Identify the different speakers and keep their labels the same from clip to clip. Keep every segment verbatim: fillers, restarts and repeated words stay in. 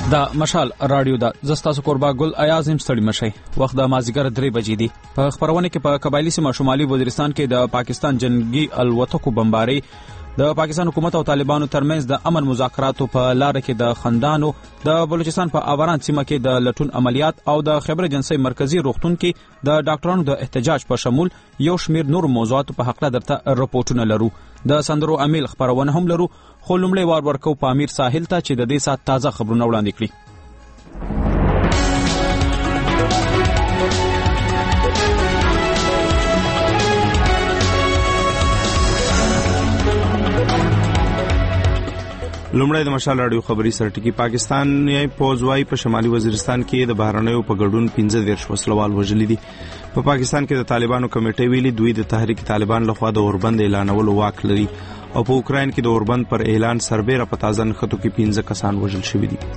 Speaker 1: دا مشال رادیو دا زستاسو قربا ګل ایازم ستړي مشي وخت د مازیګر درې بجې دي. په خبرونه کې په قبایلی سیمه شمالي وزیرستان کې د پاکستان جنگي الوتکو بمباري د پاکستان حکومت او طالبانو ترمنځ د امن مذاکراتو په لار کې د خندانو د بلوچستان په آوران سیمه کې د لټون عملیات او د خبر جنسي مرکزی روغتون کې د ډاکټرانو د احتجاج په شمول یو شمیر نور موضوعات په حق له درته رپورټونه لرو. د سندرو امیل خبرونه هم لرو، خو لومړی وار ورکو په امیر ساحل ته چې د دې سات تازه خبرونه وړاندې کړي.
Speaker 2: لومړی د مشال رادیو خبري سرټکی. پاکستان یې پوځوي په شمالي وزیرستان کې د بهرنیو په ګډون پنځه دیرش وسلوال وژلي دي. په پا پاکستان کې د طالبانو کمیټې ویلي دوی د تحریک طالبان لخوا د اوربند اعلانولو واک لري او په اوکراین کې د اوربند پر اعلان سربېره په تازه نښتو کې پنځه کسان وژل شوي دي.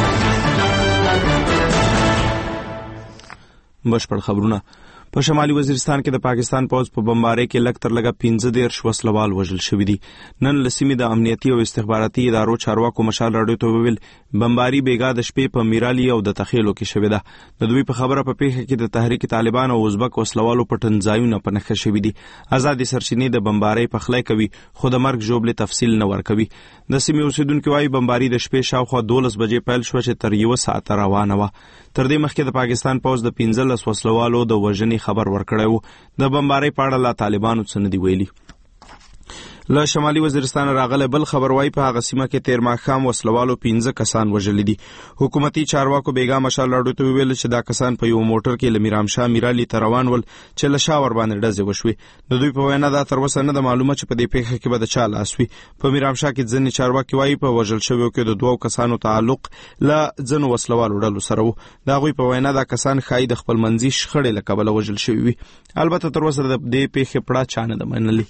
Speaker 2: بشپړ خبرونه. په شمالي وزیرستان کې د پاکستان پوځ په بمبارۍ کې لږ تر لږه پنځه دیرش وسلوال وژل شوي دي. نن له سیمې د امنیتي او استخباراتي ادارو چارواکو مشال راډیو ته وویل بمباري بیګا د شپې په میرالي او د تخیلو کې شوې ده. د دوی په خبره په پیښه کې د تحریک طالبان او ازبک وسلوالو پټنځایونه په نښه شوي دي. آزادې سرچینې د بمبارۍ پخلی کوي خو د مرګ ژوبلې تفصیل نه ورکوي. د سیمې اوسیدونکو وايي بمباري د شپې شاوخوا دولس بجې پیل شوه چې تر یوه ساعته روانه وه. تر دې مخکې د پاکستان پوځ د پنځلس وسلوالو د وژنې خبر ورکړی و. د بمبارۍ په اړه لا طالبانو څه نه دي ویلي. له شمالي وزیرستان راغلی بل خبر وايي په هغه سیمه کې تیر ماښام وسلوالو پنځه کسان وژلي دي. حکومتي چارواکو بیګا مشال راډیو ته وویل چې دا کسان په یو موټر کې له میرامشاه میرالي ته روان ول چې له شا ور باندې ډزې وشوې. د دوی په وینا دا تر اوسه نه ده معلومه چې په دې پیښه کې به د چا لاس وي. په میرامشاه کې ځینې چارواکي وايي په وژل شویو کې د دوو کسانو تعلق له ځینو وسلوالو ډلو سره و. د هغوی په وینا دا کسان ښایي د خپلمنځي شخړې له کبله وژل شوي وي. البته تر اوسه د دې پیښې پړه چا نه ده منلې.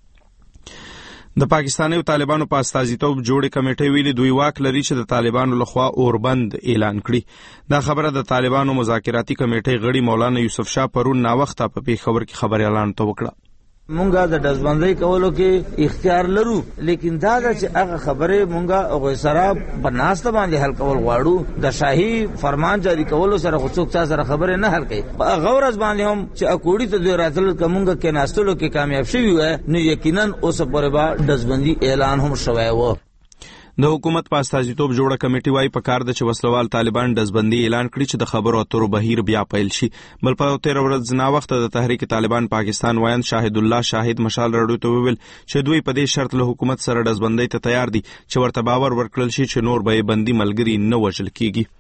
Speaker 2: د پاکستاني او طالبانو په استازیتوب جوړې کمیټې ویلي دوی واک لري چې د طالبانو لخوا اوربند اعلان کړي. دا خبره د طالبانو مذاکراتي کمیټې غړي مولانا یوسف شاه پرون ناوخته په پیښور کې خبر اعلان ته وکړه.
Speaker 3: مونږه د دزبندۍ کولو کې اختیار لرو، لیکن دا چې هغه خبره مونږه او سره بناسته باندې حل کول غواړو. د شاهي فرمان جاری کولو سره خو څوک سره خبره نه حل کوي. په غورز باندې هم چې اکوړی ته دوی راتل کومګه کې ناستلو کې کامیاب شوی و نو یقینا اوس پرې با دزبندي اعلان هم شوی و.
Speaker 2: د حکومت په استازیتوب جوړه کمیټې وايي په کار ده چې وسلوال طالبان دزبندي اعلان کړي چې د خبرو اترو بهیر بیا پیل شي. بل په تیر ورځ ناوخته د تحریک طالبان پاکستان وایند شاهد الله شاهد مشال راډیو ته وویل چې دوی په دې شرط له حکومت سره دزبندۍ ته تیار دي چې ورته باور ورکړل شي چې نور به بندي ملګري نه وژل کیږي.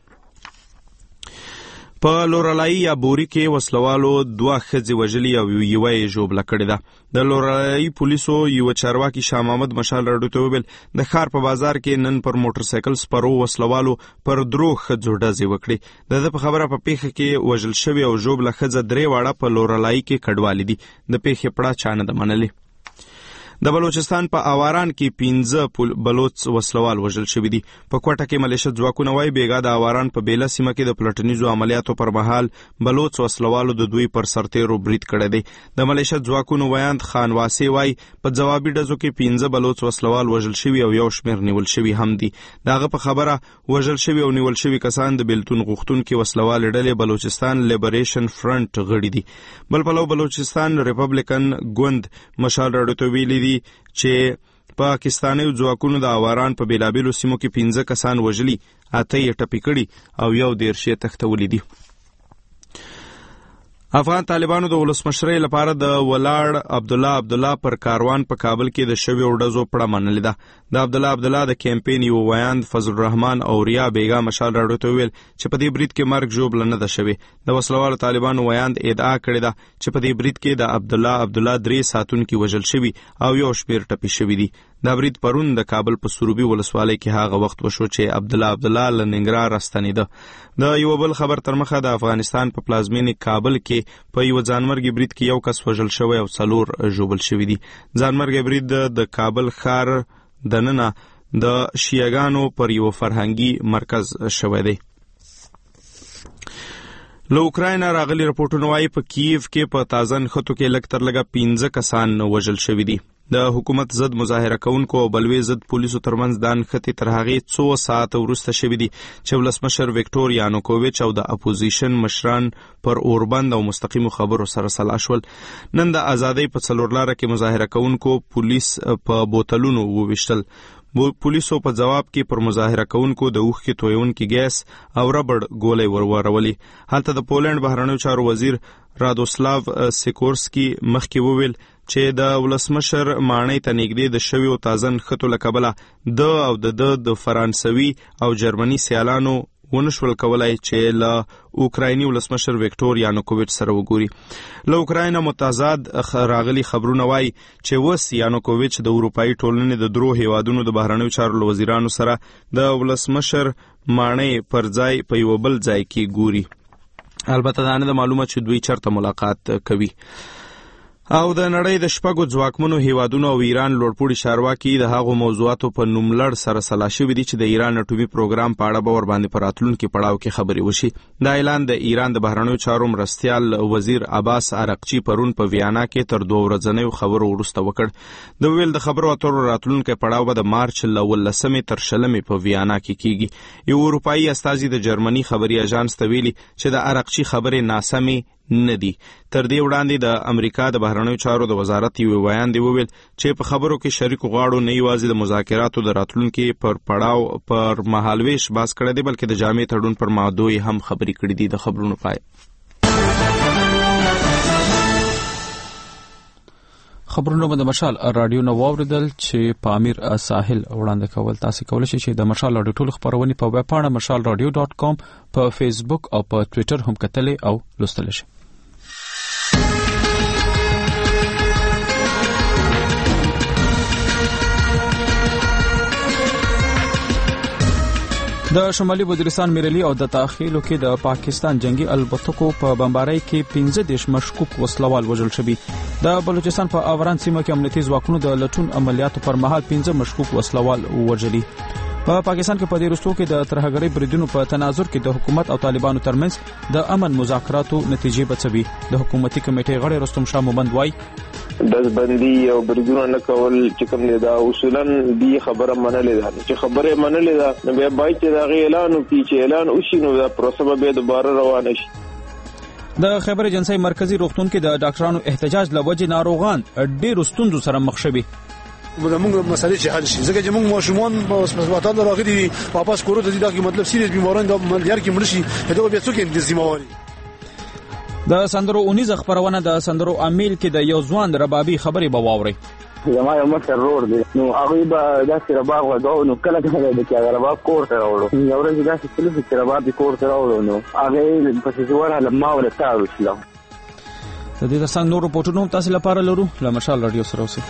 Speaker 2: په لورلای یا بوري کې وسلوالو دوه ښځې وژلي او یوه یې ژوبله کړې ده. د لورلای پولیسو یوه چارواکي شاه محمد مشال راډیو ته وویل د ښار په بازار کې نن پر موټر سایکل سپرو وسلوالو پر درو ښځو ډزې وکړې. د ده په خبره په پیښه کې وژل شوې او ژوبله ښځه درې واړه په لورلای کې کډوالې دي. د پیښې پړه چا نه ده منلې. د بلوچستان په آواران کې پنځه بلوچ وسلوال وژل شوي دي. په کوټه کې ملیشه ځواکونه وايي بیګا د آواران په بیله سیمه کې د پلټنیزو عملیاتو پر مهال بلوچ وسلوالو د دوی پر سرتیرو برید کړی دی. د ملیشه ځواکونو ویاند خان واسي وايي په ځوابي ډزو کې پنځه بلوچ وسلوال وژل شوي او یو شمېر نیول شوي هم دي. د هغه په خبره وژل شوي او نیول شوي کسان د بیلتون غوښتونکي وسلوالې ډلې بلوچستان لیبریشن فرنٹ غړي دي. بل پلو بلوچستان ریپبلیکن ګوند مشال راډیو ته ویلي چې پاکستاني ځواکونو د آواران په بیلابیلو سیمو کې پنځه کسان وژلي، اته یې ټپي کړي او یو دېرش یې تښتولي دي. افغان طالبانو د ولسمشرۍ لپاره د ولاړ عبدالله عبدالله پر کاروان په کابل کې د شویو ډزو پړه منلې ده. د عبدالله عبدالله د کیمپین یو ویاند فضل الرحمن او ریا بیګا مشال راډیو ته وویل چې په دې برید کې مرګ ژوبله نه ده شوې. د وسلوالو طالبانو ویاند ادعا کړې ده چې په دې برید کې د عبدالله عبدالله درې ساتونکي وژل شوي او یو شمېر ټپي شوي دي. دا برید پرون د کابل په سروبي ولسوالۍ کې هغه وخت وشو چې عبدالله عبدالله له ننګرهار راستنېده. د یو بل خبر تر مخه د افغانستان په پلازمینې کابل کې په یو ځانمرګي برید کې یو کس وژل شوی او څلور ژوبل شوي دي. ځانمرګي برید د کابل ښار دننه د شیعګانو پر یو فرهنګي مرکز شوی دی. له اوکراین راغلي رپورټونه وايي په کیف کې په تازه نښتو کې لږ تر لږه پنځه کسان وژل شوي دي. د حکومت ضد مظاهره کوونکو او بلوي ضد پولیسو ترمنځ د انښتې تر هغې څو ساعته وروسته شوي دي چې ولسمشر ویکټور یانوکوویچ او د اپوزیشن مشران پر اوربند او مستقیمو خبرو سره سلا شول. نن د ازادۍ په څلورلاره کې مظاهره کوونکو پولیس په بوتلونو وویشتل. پولیسو په جواب کې پر مظاهره کوونکو د اوښکې تویونکي ګیس او ربړ ګولۍ ورورولې. هلته د پولند بهرنیو چارو وزیر رادوسلاو سیکورسکي مخکې وویل چې د ولسمشر ماڼۍ ته نږدې د شویو تازه نښتو له کبله د او د د فرانسوي او جرمني سیالانو ونشول کولای چې له اوکرایني ولسمشر ویکټور یانوکوویچ سره وګوري. له اوکراینه متضاد راغلي خبرونه وایي چې اوس یانوکوویچ د اروپایي ټولنې د درو هیوادونو د بهرنیو چارو له وزیرانو سره د ولسمشر ماڼۍ پر ځای په یو بل ځای کې ګوري. البته دا نه ده معلومه چې دوی چرته ملاقات کوي. او د نړۍ د شپږو ځواکمنو هیوادونو او ایران لوړپوړي چارواکي د هغو موضوعاتو په نوملړ سره سلا شوي دي چې د ایران اټومي پروګرام په اړه به ورباندې په راتلونکي پړاو کې خبرې وشي. دا اعلان د ایران د بهرنیو چارو مرستیال وزیر عباس ارغچی پرون په ویانا کې تر دوه ورځنیو خبرو وروسته وکړ. د ویل د خبرو اترو راتلونکي پړاو به د مارچ له ولسمې تر شلمې په ویانا کې کیږي. یو اروپایي استازي د جرمني خبري اژانس ته ویلي چې د ارغچی خبرې ناسمې نه دي. تر دې وړاندې د امریکا د بهرنیو چارو د وزارت یو بیان دی وویل چې په خبرو کې شریکو غاړو نه یوازې د مذاکراتو د راتلونکي پر پړاو پر مهالویش باس کړی دی بلکې د جامع تړون پر مادو هم خبرې کړې دي. د خبرونو پای
Speaker 1: خبرونه د مشال رادیو نو واوریدل چې په امیر ساحل وړاندې کول. تاسو کولی شئ چې د مشال رادیو ټول خبرونه په ویب پاڼه مشال رادیو ډاٹ کام په فیسبوک او په ټوئیټر هم کتلی او لوستلی شئ. د شمالي وزیرستان میرلی او د تاخیلو کې د پاکستان جنگي الوتکو په بمبارۍ کې پنځه دیش مشکوک وسلوال وژل شوي. د بلوچستان په اوران سیمه کې امنیتي ځواکونو د لټون عملیاتو پر مهال پنځه مشکوک وسلوال وژلي. په پاکستان کې په دې وروستو کې د ترهګرۍ بریدونو په تناظر کې د حکومت او طالبانو ترمنځ د امن مذاکراتو نتیجې بچوي. د حکومتي کمیټې غړی رستم شاه مومند وایي
Speaker 4: دزبندي او بریدونه نه کول چې کوم دی دا اصولا دی خبره منلې ده چې خبره منلې ده نو بیا باید چې دا اعلان وکړي چې اعلان وشي نو دا پروسه به دوباره روانه شي.
Speaker 1: د خیبر ایجنسی مرکزی روغتون کې د ډاکټرانو احتجاج لوجې ناروغان ډېر ستونزو سره مخ شوي.
Speaker 5: موږ مسالې چې حل شي ځکه چې موږ ماشومان په هسپتال راغلي واپس کورو ته دي دا کې مطلب سیریز بیماران د مليار کې مړ شي دا به څوک یې ذمہواري.
Speaker 1: د سندرو اونیز خبرونه د سندرو امیل کې د یو ځوان ربابي خبرې به واوري.
Speaker 6: زما یو مشر رور دی نو هغه به داسې رباب وغو نو کله کله د کې رباب کور ته راوړو یو ورځ داسې کله چې رباب کور ته راوړو نو هغه په څه ور هله ما ول تاسو شلو.
Speaker 1: د دې ترڅنګ نور رپورټونه تاسو لپاره لرو له مشال رادیو سره اوسئ.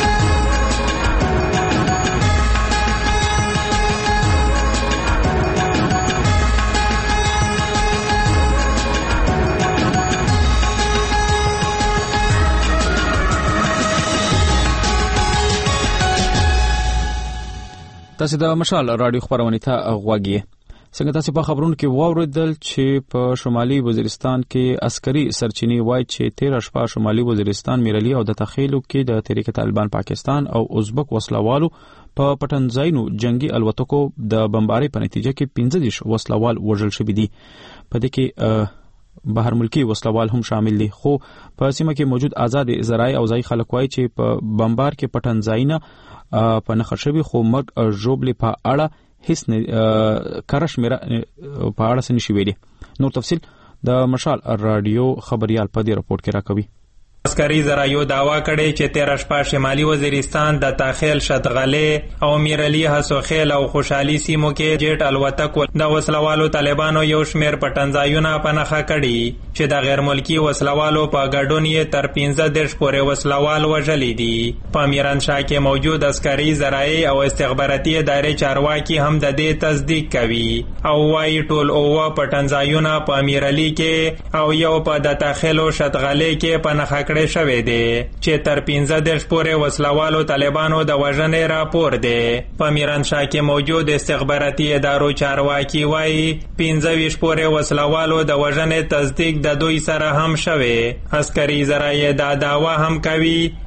Speaker 1: تاسو د مشال رادیو خبرونه ته غوږی. څنګه تاسو په خبرونو کې واوریدل چې په شمالي وزیرستان کې عسکري سرچینې وایي چې تیر شپه شمالي وزیرستان میرلی او د تخیلو کې د تحریک طالبان پاکستان او ازبک وسلوالو په پټنځاینو جنگي الوتکو د بمبارۍ په نتیجه کې پنځه دیش وسلوال وژل شوي دي. په دې کې بهر ملکی وسلوال هم شامل دي. خو په سیمه کې موجود آزاد ذرایع او ځای خلک وایي چې په بمبار کې پټنځاینه په نخښه شوي خو مرګ ژوبلې په اړه هیڅ نه کارش میرا په اړه څه نشي ویلي. نور تفصیل د مشال رادیو خبريال په دې رپورت کې راکوي.
Speaker 7: عسکري ذرایعو دعوا کړې چې تیر شپه شمالي وزیرستان د تاخیل شدغله او میرلی حسوخیل او خوشحالي سیمو کې جیټ الوتکو د وسلوالو طالبانو یو شمیر پټنځایونه په نښه کړي چې د غیر ملکی وسلوالو په ګډون یې تر پنځه دیرش پورې وسلوال وژلي دي. په میرانشاه کې موجود عسکري ذرایع او استخباراتي ادارې چارواکي هم د دې تصدیق کوي او وايي ټول اوه پټنځایونه په میرلی کې او یو په د تاخیل شدغله کې په نښه کړي شوی دی چې تر پنځه دیرش پورې وسلوالو طالبانو د وژنې راپور دی. په میرانشاه کې موجود استخباراتي ادارو چارواکي وایي پنځه ویشت پورې وسلوالو د وژنې تصدیق د دوی سره هم شوی. عسکري ذرایع دا دعوا هم کوي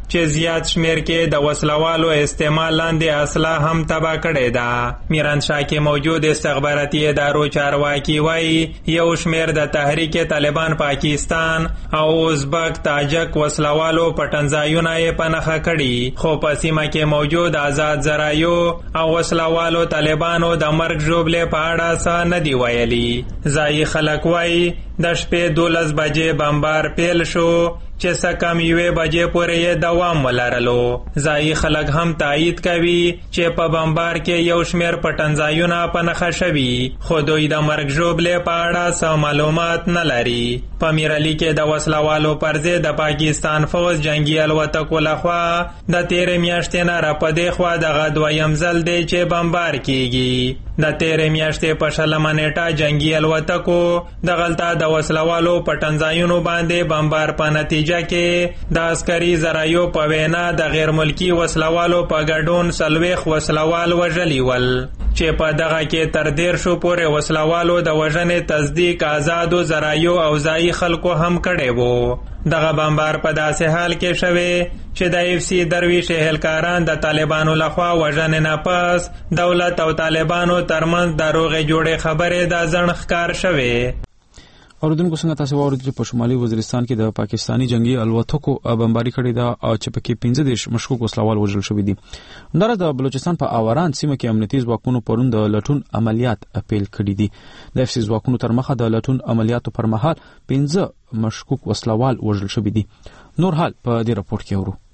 Speaker 7: چې زیات شمیر کې د وسلوالو استعمال لاندې اسلحه هم تباه کړې ده. میرانشاه کې موجود استخباراتي ادارو چارواکي وایي یو شمیر د تحریک طالبان پاکستان او ازبک تاجک وسلوالو پټنځایونه یې په نښه کړي، خو په سیمه کې موجود آزاد ذرایو او وسلوالو طالبانو د مرګ ژوبلې په اړه څه نه دي ویلي. ځایي خلک وایي د شپې دولس بجې بمبار پیل شو چې څه کم یوې بجې پورې یې دوام ولرلو. ځایي خلک هم تایید کوي چې په بمبار کې یو شمیر پټنځایونه په نښه شوي، خو دوی د مرګ ژوبلې په اړه څه معلومات نه لري. په میرعلي کې د وسلوالو پر ضد د پاکستان فوج جنگي الوتکو لخوا د تیرې میاشتې نه راپدې خوا دغه دویم ځل دی چې بمبار کیږي. د تیرې میاشتې په شلمه نیټه جنگي الوتکو دغلته د وسلوالو پټنځایونو باندې بمبار په نتیجه کې د عسکري ذرایو په وینا د غیر ملکی وسلوالو په ګډون څلوېښت وسلوال وژلي ول، چې په دغه کې تر دېر شو پورې وسلوالو د وژنې تصدیق آزادو ذرایو او ځایي خلکو هم کړی وو. دغه بمبار په داسې حال کې شوی چې د ایف سی درویش اهلکاران د طالبانو لخوا وژنې نه پس دولت او طالبانو ترمنځ د روغې جوړې خبرې د ځنډ ښکار شوې.
Speaker 1: اوردونکو څنګه تاسو واورئ چې په شمالي وزیرستان کې د پاکستانی جنگي الوتکو بمباری کړې ده او چې پکې پنځه دیرش مشکوک وسلوال وژل شوي دي. همداراز د بلوچستان په آوران سیمه کې امنیتي ځواکونو پرون د لټون عملیات پیل کړي دي. د اف سی ځواکونو تر مخه د لټون عملیاتو پر مهال پنځه مشکوک وسلوال وژل شوي دي. نور حال په دې راپور کې اورو.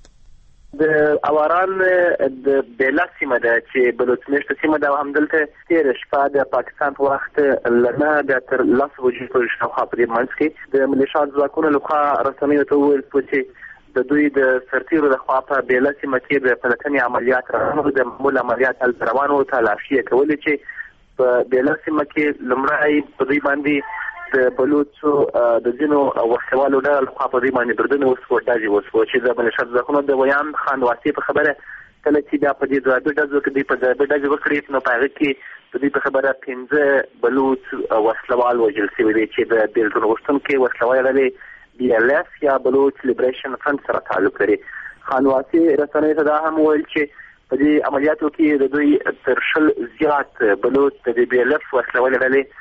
Speaker 8: د اواران د بیلا سیمه ده چې بلوچستان سیمه ده، همدلته تیر شپه د پاکستان په وخت لنه د تر لاس وجې پر شاوخوا په دې منځ کې د ملیشیات ځواکونو لخوا رسنیو ته وویل چې د دوی د سرتیرو لخوا په بیلا سیمه کې د پلټنې عملیات روان د معمول عملیات هلته روان وو، تلاشي یې کولې چې په بیلا سیمه کې لومړی په دوی باندې د بلوچو د ځینو وسلوالو ډله لخوا په دې باندې بردنې وسوه، ډزې وسوه چې د ملیشیات ځواکونو د ویان خان واسطې په خبره کله چې بیا په دې ځوابي ډزو کې دوی په ځوابي ډزې وکړې نو په هغه کې د دوی په خبره پنځه بلوچ وسلوال وژل شوي دي چې د بېلتون غوښتونکي وسلوالې ډلې بي ال اف یا بلوچ لیبریشن فرنټ سره تعلق لري. خان واسطې رسنیو ته دا هم وویل چې په دې عملیاتو کې د دوی تر شل زیات بلوچ د دې بي ال اف وسلوالې ډلې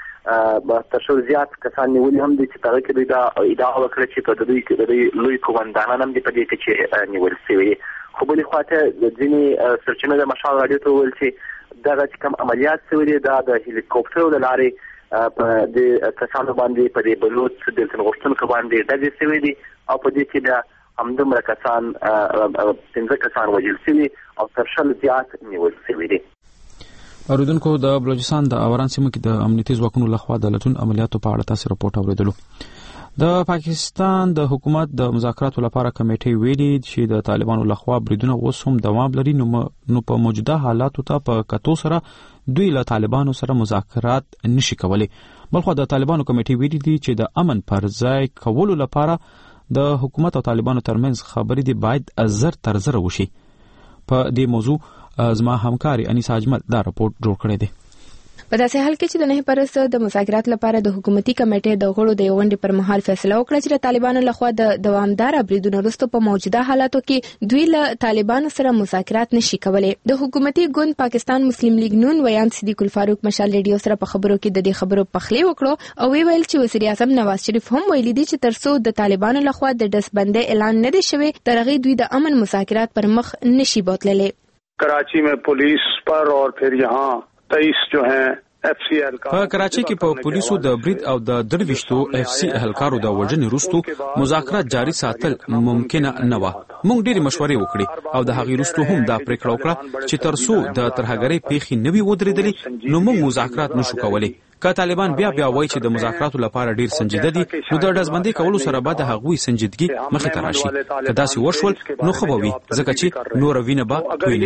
Speaker 8: تر شل زیات کسان نیولي هم دي چې په هغه کې دوی دا ادعا وکړه چې په دوی کې د دوی لوی قومندانان هم دي په دې کې چې نیول شوي دي. خو بلې خواته د ځینې سرچینو د مشال راډیو ته وویل چې دغه چې کوم عملیات شوي دي دا د هلیکوپټرو له لارې په دې کسانو باندې په دې بلوچ بېلتون غوښتونکو باندې ډزې شوي دي او په دې کې بیا همدومره کسان پنځه کسان وژل شوي او تر شل زیات نیول شوي دي.
Speaker 1: اوریدونکو د بلوچستان د آوران سیمه کې د امنیتي ځواکونو لخوا د لټون عملیاتو په اړه تاسو راپورټ اوریدلو. د پاکستان د حکومت د مذاکراتو لپاره کمیټې ویلي چې د طالبانو لخوا بریدونه اوس هم دوام لري، نو په موجوده حالاتو ته په کتو سره دوی له طالبانو سره مذاکرات نشي کولی. بلخو د طالبانو کمیټې ویلي دي چې د امن پر ځای کولو لپاره د حکومت او طالبانو ترمنځ خبرې دي باید زر تر زر وشي. په دې موضوع زما همکاري انیسا اجمل دا راپورټ جوړ کړی دی.
Speaker 9: په داسې حال کې چې د نه پرسته د مذاکرات لپاره د حکومتي کمیټې د غړو د یوونډې پر مهال فیصله وکړه چې د طالبانو لخوا د دوامدار بریدونو وروسته په موجوده حالاتو کې دوی له طالبانو سره مذاکرات نشي کولای. د حکومتي ګوند پاکستان مسلم لیگ نون ویان صدیق الفاروق مشال ریډیو سره په خبرو کې د دې خبرو پخلی وکړو او ویل چې وزیر اعظم نواز شریف هم ویلي دي چې ترڅو د طالبانو لخوا د دسبندۍ اعلان نه دی شوی تر هغه دوی د امن مذاکرات پر مخ نشي بوتللی.
Speaker 10: कराची में पुलिस पर और फिर यहाँ तेईस जो हैं
Speaker 1: په کراچۍ کې په پولیسو د برید او د درويشتو اف سی اهلکارو د وژنې وروسته مذاکرات جاري ساتل ممکن نه و. موږ ډېری مشورې وکړې او د هغې وروسته هم دا پریکړه وکړه چې ترڅو د ترهګرۍ پیښې نه وي ودرېدلې نو موږ مذاکرات نشو کولی. که طالبان بیا بیا وایي چې د مذاکراتو لپاره ډیر سنجیده دي نو د ډزبندۍ کولو سره به د هغوی سنجیدګي مخې ته راشي. که داسې وشول نو ښه به وي ځکه چې نور وینه به توی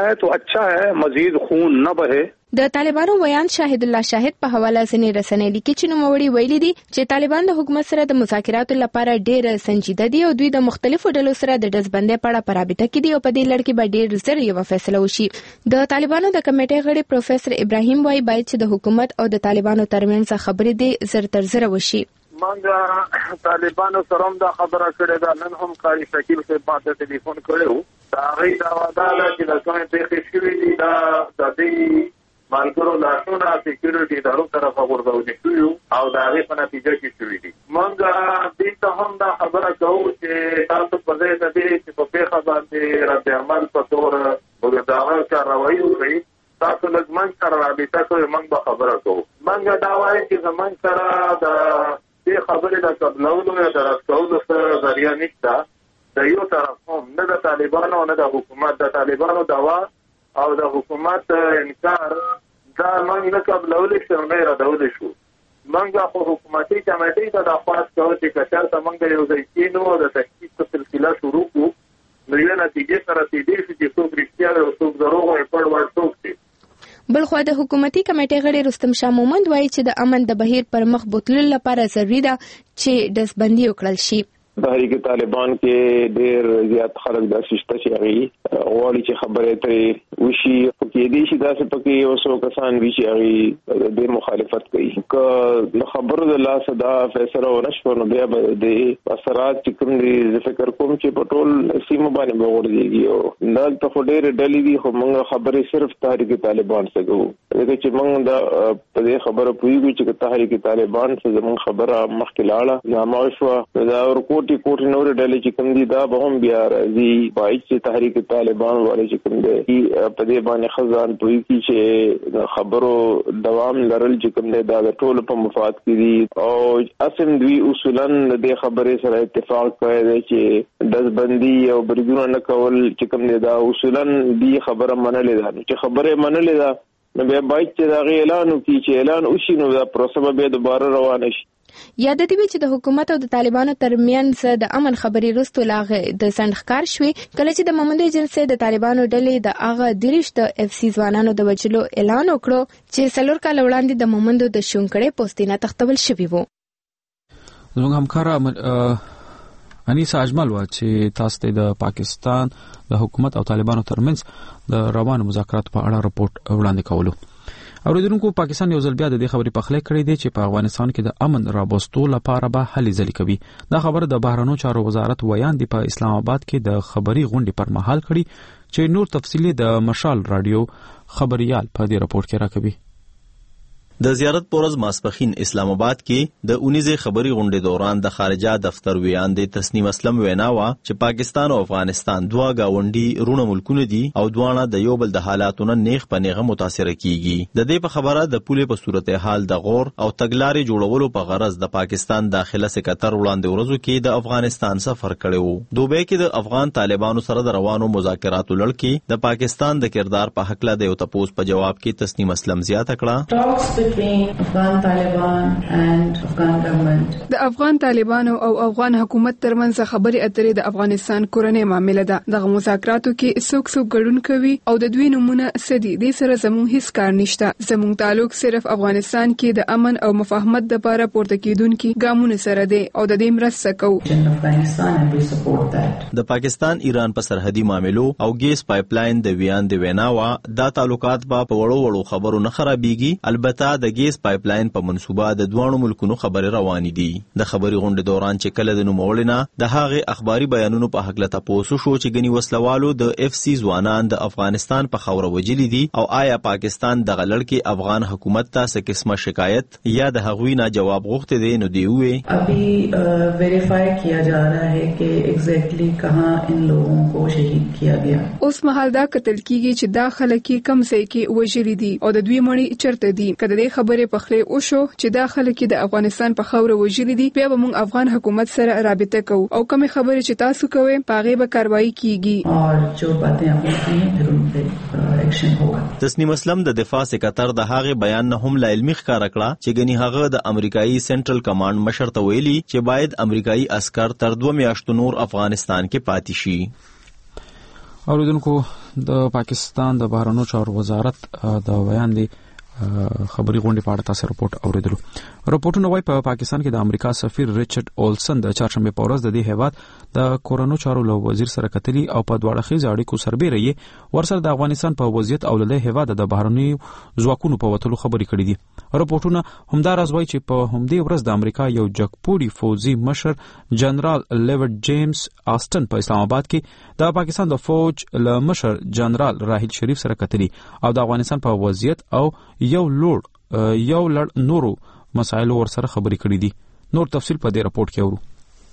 Speaker 1: نشي.
Speaker 9: د طالبانو ویان شاهد الله شاهد په حواله ځینې رسنۍ لیکي چې نوموړي ویلي دي چې طالبان د حکومت سره د مذاکراتو لپاره ډیر سنجیده دي او دوی د مختلفو ډلو سره د ډزبندۍ په اړه په رابطه کې دي او په دې لړ کې به ډیر زر یو فیصله وشي. د طالبانو د کمیټې غړي پروفیسور ابراهیم وای باید چې د حکومت او د طالبانو ترمنځ خبرې دي زر تر زر وشي.
Speaker 11: منګه طالبانو سره دا خبره کړې ده. نن هم قاری شکیل سے ماته ټلیفون کړو. دا غي دا وعده چې د څنګه پیښې شوې دي دا د دې مالګرو لاسونه سکیورټي دارو طرفه ورغونې شو او دا غي په نتیجه کې شوې دي. منګه دې ته هم دا خبره کوو چې تاسو په دې د دې چې په پیښه باندې رد عمل په تور بلداغه کاروایی وکړي. تاسو لږ سره رابطه کوئ، موږ به خبره کوو. منګه دا وایي چې زموږ سره د دې خبرې د قبلولو یا د رسولو سره ذریعه نشته. د یو طرف هم نه د طالبانو نه د حکومت، د طالبانو دوا او د حکومت انکار دا موږ نه قبلولی شو نه ردولی شو. موږ خو حکومتي کمیټې ته درخواست کوو چې که چېرته موږ یو ځای کېنو او د تحقیق په سلسله شروع کړو نو یوې نتیجې ته رسېدی شو چې څوک رښتیا دی او څوک دروغ وایي، پړ وړ څوک دی.
Speaker 9: بلخوا د حکومتي کمیټې غړي رستم شاه مومند وایي چې د امن د بهیر پر مخ بوتلو لپاره ضروري ده چې ډزبندي وکړل شي.
Speaker 4: تحریک طالبان کې ډېر زیات خلک د ششته چې هغه غواړي چې خبرې ترې وشي. کې دې شي داسې پکې یو څو کسان وي چې هغه ډېر مخالفت کوي. که خبرو د لاس دا فیصله ونشو نو بیا به د اثرات چې کوم دي زه فکر کوم چې په ټول سیمه باندې به وغورځېږي. او دلته خو ډېرې ډلې دي خو موږ خبرې صرف تحریک طالبان څخه کوو. ځکه چې موږ د په دې خبره پوهېږو چې تحریک طالبان څخه زموږ خبره مخکې لاړه نامه شوه دا ورکوټ کوټ نور ډلې چې کوم دي دا به هم بیا راځي. باید چې تحریک طالبان والے چې کوم دي په دې باندې خزان پوي کی چې خبرو دوام لرل چې کوم دي دا ټول په مفاد کې دي. او اسم دوی اصولا د خبرې سره اتفاق کوي چې دزبندي او برګونه نه کول چې کوم دي دا اصولا دی خبره منلې ده. چې خبره منلې ده نو بیا باید چې دا غي اعلان وکړي چې اعلان وشي نو دا پروسه به دوباره روانه شي.
Speaker 9: یاد دی چې د حکومت او د طالبانو ترمنځ د امن خبري رستو لاغه د سندخکار شوي کله چې د محمد جنسي د طالبانو ډلې د اغه دریش د اف سی ځوانانو د وجلو اعلان وکړو چې څلور کال وړاندې د محمد د شونکړې پوسټینه تختول شوی وو.
Speaker 1: زموږ همکار انیسا اجمل وا چې تاسو د پاکستان د حکومت او طالبانو ترمنځ د روانو مذاکرات په اړه رپورت وړاندې کولو. اوریدونکو پاکستان یو ځل بیا د دې خبرې په خله کړې دي چې په افغانستان کې د امن رابستو لپاره به هلې ځلې کوي. دا خبره د بهرنیو چارو وزارت ویان دی په اسلام آباد کې د خبري غونډې پر مهال کړي چې نور تفصیلی د مشال رادیو خبريال په دې رپورت کې راکوي.
Speaker 12: د زیارت پورز ماسپخین اسلام آباد کې د اونیزه خبري غونډې دوران د خارجه دفتر ویان د تسنیم اسلم ویناوه چې پاکستان او افغانستان دوه گاونډي رونه ملکونه دي او دوانه د یو بل د حالاتونو نیغ په نیغه متاثر کیږي. د دې په خبره د پوله په صورت حال د غور او تګلارې جوړولو په غرض د پاکستان داخله سکتر وړاندې ورځو کې د افغانستان سفر کړو. دوبه کې د افغان طالبانو سره د روانو مذاکراتو لړ کې د پاکستان د کردار په حق له د یو تپوس په جواب کې تسنیم اسلم زیاته کړه.
Speaker 13: افغان طالبان and افغان government
Speaker 14: د افغان طالبانو او افغان حکومت ترمنځ خبري اترې د افغانستان کورنۍ معاملې ده. دغه مذاکراتو کې څوک څوک ګډون کوي او د دوی نمونه سدي د سره زموږ هیڅ کار نشته. زموږ تعلق صرف افغانستان کې د امن او مفاهمت لپاره پورته کیدونکو ګامونو سره دی او د دې مرسته کوو.
Speaker 12: د پاکستان ایران په سرحدي معاملو او ګیس پایپلاین د ویان د ویناوا دا تعلقات په وړو وړو خبرو نه خرابيږي. البته د ګیس پایپلاین په منسوبه د دوه ملکونو خبري روانې دي. د خبري غونډې دوران چې کله د نوموړینا د هغه اخباري بیانونو په حق له تاسو شو چې غني وسلوالو د اف سی ځوانان د افغانستان په خوره وجلی دي او آیا پاکستان د غلړ کې افغان حکومت ته څه قسمه شکایت یا د هغوی نه جواب غوښته دي نو دی وې
Speaker 13: ابھی ویریفائی کیا جا رہا ہے کہ ایگزیکٹلی کہاں ان لوگوں کو شہید کیا گیا.
Speaker 14: اوس مهال دا قتل کیږي چې دا خلک کم ځای کې وجلی دي او د دوی مړي چرته دي. کله د خبرې په خله او شو چې دا خلک د افغانستان په خوره وجلی دي بیا به موږ افغان حکومت سره رابطه کوو او کوم خبرې چې تاسو کوئ پاغه به کاروایی کیږي
Speaker 13: او جو باتیں آپ کی ہیں پھر ان پہ ایکشن ہوگا.
Speaker 12: تسنیم اسلم د دفاع سکتر د هغه بیان نه هم لا علمي ښکارا کړه چې غني هغه د امریکایي سنټرل کمانډ مشر ته ویلي چې باید امریکایي عسكر تر دوه میاشتو نور افغانستان کې پاتې شي.
Speaker 1: اوریدونکو د پاکستان د بهرنیو چارو وزارت د بیان دی خبري غونډې په اړه تاسو راپورټ اوریدلو. راپورټونه وايي په پاکستان کې د امریکا سفیر ریچارډ اولسن د چهارشنبه په ورځ د دې هیواد د کورونو چارو له وزیر سره کتلي او په دواړه خیز اړیکو سربېره یې ورسره د افغانستان په وضعیت او له هیواد د بهرنی ځواکونو په وټلو خبرې کړې دي. راپورټونه همداراز وايي چې په همدې ورځ د امریکا یو جګپوړي فوجي مشر جنرال لیوډ جیمز آسټن په اسلام آباد کې د پاکستان د فوج له مشر جنرال راحیل شریف سره کتلي او د افغانستان په وضعیت او یو لوړ یو لړ نورو مسایلو ورسره خبرې کړې دي. نور تفصیل په دې راپورټ کې اورو.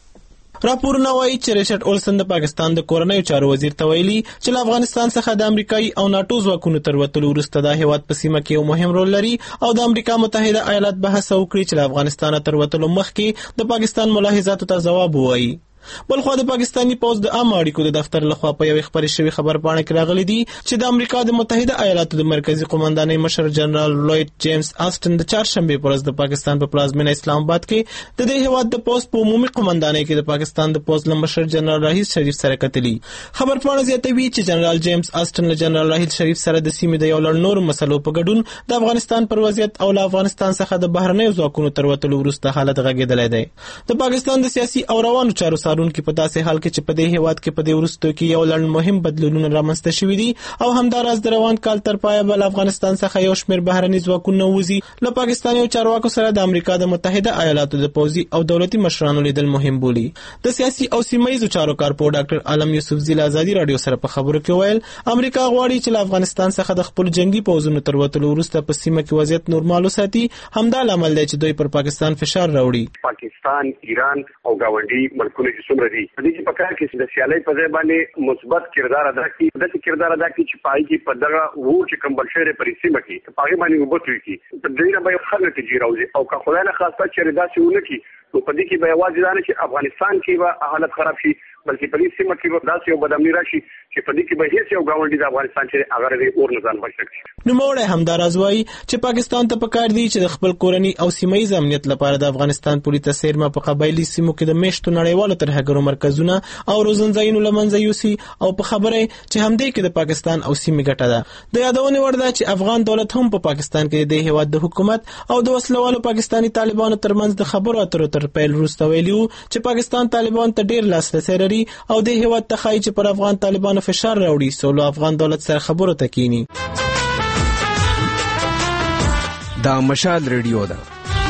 Speaker 15: راپورونه وایي چې ریچارډ اولسن د پاکستان د کورنیو چارو وزیر ته ویلي چې له افغانستان څخه د امریکایي او ناتو ځواکونو تر وتلو وروسته د هیواد په سیمه کې یو مهم رول لري او د امریکا متحده ایالات بحث وکړي چې له افغانستان تر وتلو مخکې د پاکستان ملاحظاتو ته ځواب ووایي. بلخوا د پاکستاني پوز د عام اړیکو د دفتر لخوا په یو خبري شوی خبر پاڼه کې راغلي دي چې د امریکا د متحده ایالاتو د مرکزی قومندانۍ مشر جنرال لوید جیمز آسټن د چهارشنبه په ورځ د پاکستان په پلازمینه اسلام آباد کې د دې هیواد د پوز په عمومي قومندانۍ کې د پاکستان د پوز مشر جنرال راحیل شریف سره کتلي. خبر پاڼه زیاتوي چې جنرال جیمز آسټن له جنرال راحیل شریف سره د سیمې د یو لړ نورو مسلو په ګډون د افغانستان پر وضعیت او له افغانستان څخه د بهرنی ځواکونو تر وتلو وروسته حالت غږیدلی دی. د پاکستان د سیاسي او روانو چارو څارونکو په داسې حال کې چې په دې هیواد کې په دې وروستو کې یو لړ مهم بدلونونه رامنځته شوي دي او همداراز د روان کال تر پایه بل افغانستان څخه یو شمېر بهرني ځواکونه وځي. له پاکستاني چارواکو سره د امریکا د متحده ایالاتو د پوځي او دولتي مشرانو لیدل مهم بولي. د سیاسي او سیمه‌ییزو چارو کارپو ډاکټر عالم یوسفزي له ازادي رادیو سره په خبرو کې ویل امریکا غواړي چې له افغانستان څخه د خپل جنگي پوځونو تر وتلو وروسته په سیمه کې وضعیت نورمال وساتي. همدا لامل دی چې دوی پر پاکستان فشار راوړي.
Speaker 16: پاکستان، ایران او گاونډي ملکونه چې څومره دي د دې په کار کې د سیالۍ په ځای باندې مثبت کردار ادا کړي، د دې کردار ادا کړي چې پای کې په دغه وو چې کوم بل شهر پر سیمه کې په هغه باندې وبوتوي کې په دې نه به خلک چې راوځي او که خدای نه خاصه چې ردا ونه کی نو په دې کې به یوازې دا نه چې افغانستان کې به حالت خراب شي بلکې په دې سیمه کې به داسې یو بدامني راشي چې په دې کې به هیڅ یو گاونډي د افغانستان چې هغه لري اور نه ځان بچي.
Speaker 15: نو موړی همداراز وایي چې پاکستان ته پکار دی چې د خپل کورنی او سیمه‌ییز امنیت لپاره د افغانستان پولیس سیرما په قبایلی سیمو کې د میشتو نړیوالو ترهګرو مرکزونه او روزنځایونو لمنځه یوسي او په خبره چې همدې کې د پاکستان او سیمې ګټه ده. د یادونه وړ ده چې افغان دولت هم په پاکستان کې د هیواد د حکومت او د وسلوالو پاکستاني طالبانو ترمنځ د خبرو اترو تر پیل وروسته ویلي چې پاکستان طالبان ته ډیر لاسرسی لري او د هیواد ته خای چې پر افغان طالبانو فشار راوړي سولو افغان دولت سره خبرو تکینی.
Speaker 17: دا مشال ریډیو ده.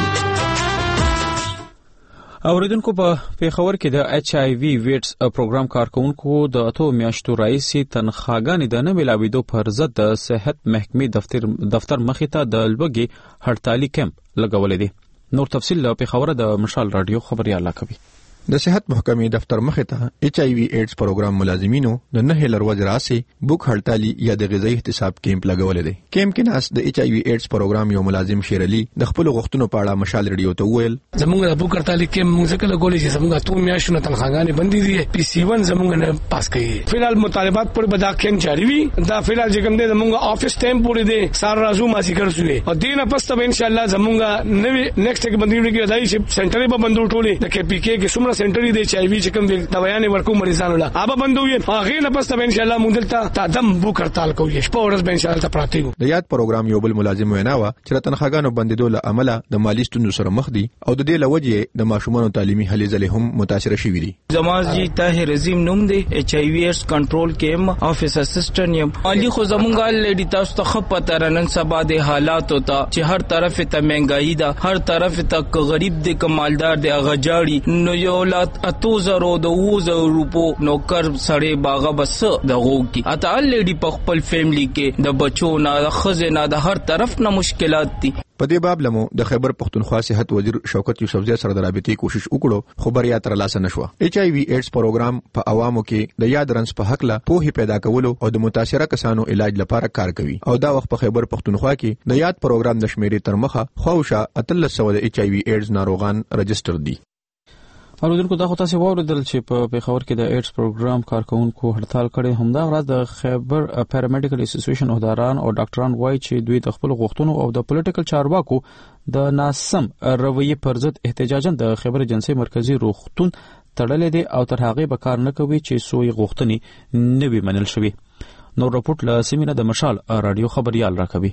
Speaker 1: اوریدونکو په پیښور کې د ایچ آی وی ویټس پروګرام کارکونکو د اتو میاشتو رئیسي تنخواګانې د نه ملاویدو پر ضد د صحت محکمې دفتر دفتر مخې ته د لوګي هړتالي کیمپ لګولې دي. نور تفصیل په پیښور د مشال رادیو خبرياله کوي.
Speaker 18: د صحت محکمې دفتر مخې ته ایچ آی وی ایډز پروګرام ملازمینو د نه لر وزراسي بوک هړتالي یا د غذایی احتساب کیمپ لګولې دي. کیمپ کې ناس د ایچ آی وی ایډز پروګرام یو ملازم شیرالي د خپل غوښتنو په اړه مشال ریډیو ته وویل
Speaker 19: زموږ د بوک هړتالي کیمپ موږ څنګه لګولې چې زموږ ټول میاشتو تنخواګانې بندي دي پی سی ون زموږ نه پاس کړي. فلحال مطالبات پر بدا کیمپ جاری وي دا فلحال چې کوم دي زموږ افیس ټایم پورې دي سار رازو ما ذکر شولې او دینه پس ته ان شاء الله زموږ نوې نیکسټ کې بندي کې دای شي سنټرې په بندو ټولې د کې پی کې کې څومره سنټرې دي چې چې کوم د بیان ورکو مریضانو لا ابا بندوي هغه نه پس ته ان شاء الله مونږ دلته تادم بوک هړتال کوي شپه ورځ به ان شاء الله پراتی وو.
Speaker 18: د یاد پروګرام یو بل ملازم ویناوه چې تنخواګانو بندیدو له عمله د مالی ستونزو سره مخ دي او د دې لوجې د ماشومانو تعلیمي هلې ځلې هم متاثر شوي دي.
Speaker 20: زماز جی طاهر عظیم نوم دی ایچ آی وی ایس کنټرول کیم افیس اسسټنټ یم. علی خو زمونږه لیډی تاسو ته خپته رنن سبا د حالات ہوتا چې هر طرف ته مهنګای ده هر طرف ته غریب دی کمالدار دی غجاړي نو یو لات اتو زرو د وزو روپو نوکر سړی باغه بس د غوږی اته لیډی په خپل فیملی کې د بچو نه د خزینه د هر طرف نه مشکلات دي.
Speaker 18: په دې باب لمو د خیبر پختونخوا صحت وزیر شوکت یوسفزئی سره د رابطې کوشش وکړو خو بریا تر لاسه نشو. ایچ آی وی ایډز پروګرام په عوامو کې د یاد رنس په حق لا پوهه پیدا کولو او د متاثره کسانو علاج لپاره کار کوي او دا وخت په خیبر پختونخوا کې د یاد پروګرام د شمیرې تر مخه خوښه اتلس سو د ایچ آی وی ایډز ناروغان رجستر دي.
Speaker 1: اوریدونکو دا خو تاسو واوریدل چې په پیښور کې د ایډز پروګرام کارکونکو هړتال کړي همدا غراض د خیبر پیرامیډیکل اسوسییشن عہدهداران او ډاکټران وایي چې دوی د خپل غوښتنو او د پولیټیکل چارواکو د ناسم رویې پر ضد احتجاجاً د خیبر جنسي مرکزی روغتون تړلې دي او تر هغه به کار نه کوي چې سوی غوښتنې نه وي منل شوی. نو راپورټ له سیمینه د مشال رادیو خبريال راکوي.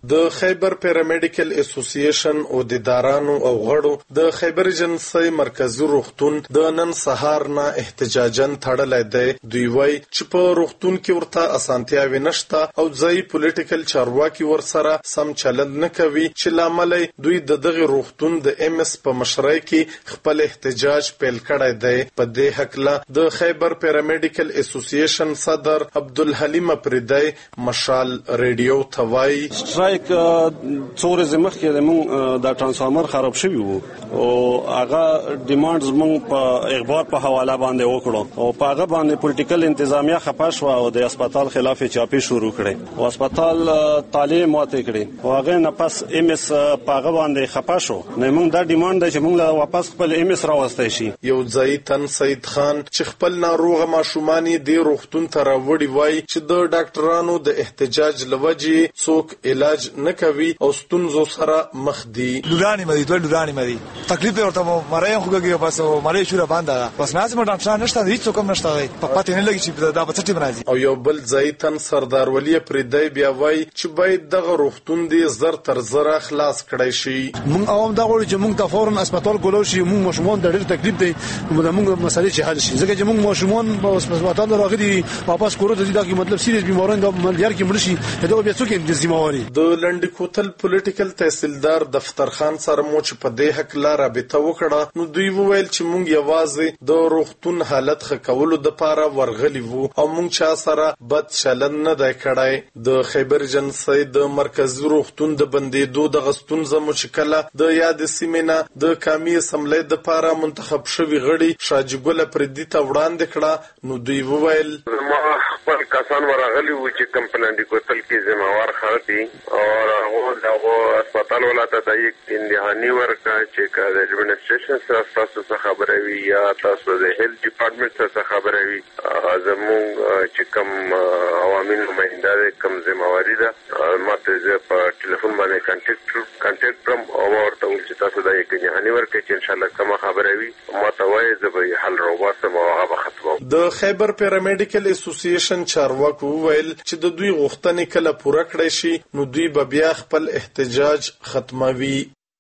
Speaker 21: د خیبر پیرامیډیکل اسوسییشن او د دارانو او غړو د خیبر ایجنسی مرکزی روغتون د نن سهار نه احتجاجن تړلای دی. دوی وایي چې په روغتون کې ورته اسانتیاوي نشته او ځای پولیټیکل چارواکي ورسره سم چلند نه کوي چې لامل دوی د دغه روغتون د ام اس په مشرۍ کې خپل احتجاج پیل کړی دی. په دې حقله د خیبر پیرامیډیکل اسوسییشن صدر عبدالحلیم افریدی مشال ریډیو ته وایي
Speaker 22: یک څو ورځې مخکې موږ د ترانسفارمر خراب شوی وو او هغه ډیمانډز موږ په اخبار په حواله باندې وکړو او په هغه باندې پولیټیکل انتظامیه خپه شو او د هسپتال خلاف چاپی شروع کړي او هسپتال تعلیم ماته کړي او هغه نه پس ام اس په هغه باندې خپه شو. نه موږ دا ډیمانډ دی چې موږ واپس خپل ام اس راوستای شي.
Speaker 21: یو ځای تن سید خان چې خپل ناروغه ماشومان د روغتون ته راوړي وایي چې د ډاکټرانو د احتجاج لوجې څوک علاج نه کوي او ستونزو سره مخ دي.
Speaker 23: لورانی مدي ټول لورانی مدي تکلیف ورته مړی خوګي بس مړی شوره باندې بس ناز مې ډاکټر نشته هیڅ کوم نشته په پاتې نه لګي چې دا بچټي بنازي.
Speaker 21: او یو بل ځای تن سردار ولی پردی بیا وایي چې باید دغه روغتون دی زر تر زر خلاص کړی شي.
Speaker 5: مونږ عوام دا غواړو چې مونږ ته فورن هسپتال کولو شي. مونږ ماشومان د ډېر تکلیف دی مونږ مسلې چې حل شي ځکه چې مونږ ماشومان په هسپتال راغلي واپس کورو ته دا کی مطلب سیریز بیماران د مليار کې مرشي دا بیا څوک د ذمہواری.
Speaker 21: د لنډ کوتل پولیټیکل تحصیلدار دفتر خان سره مو چې په دې حق لا رابطه وکړه نو دوی وویل چې مونږ یوازې د روغتون حالت ښه کولو د پاره ورغلي وو او مونږ چا سره بد چلن نه دی کړی. د خیبر ایجنسی د مرکزی روغتون د بندیدو د غستون زمو چې کله د یاد سیمینا د کامی اسمبلی د پاره منتخب شوی غړي شاجګل پردی ته وړاندې کړه نو دوی وویل
Speaker 4: ما خپل کسان ورغلي وو چې کمپلانډي کوتل کې ذمہوار خلک دي او هغه دغه هسپتال ولاته د یک اندهانی ورکا چې کا د ایڈمنسټریشن سره تاسو څه خبره وي یا تاسو د هیلث ډپارټمنټ څخه خبره وي زموږ چې کوم عوامي نمائنده کوم ذمہواری ده ماته په ټلیفون باندې کانټیکټ کانټیکټ کوم او ورته چې تاسو د یک اندهانی ورکا چې ان شاء الله کوم خبره وي ماته وایي زه به حل راوړم او هغه ختمو.
Speaker 21: د خیبر پیرامیډیکل اسوسییشن چارواکو ویل چې د دوی غوښتنې کله پوره کړې شي نو دوی به بیا خپل احتجاج ختموي.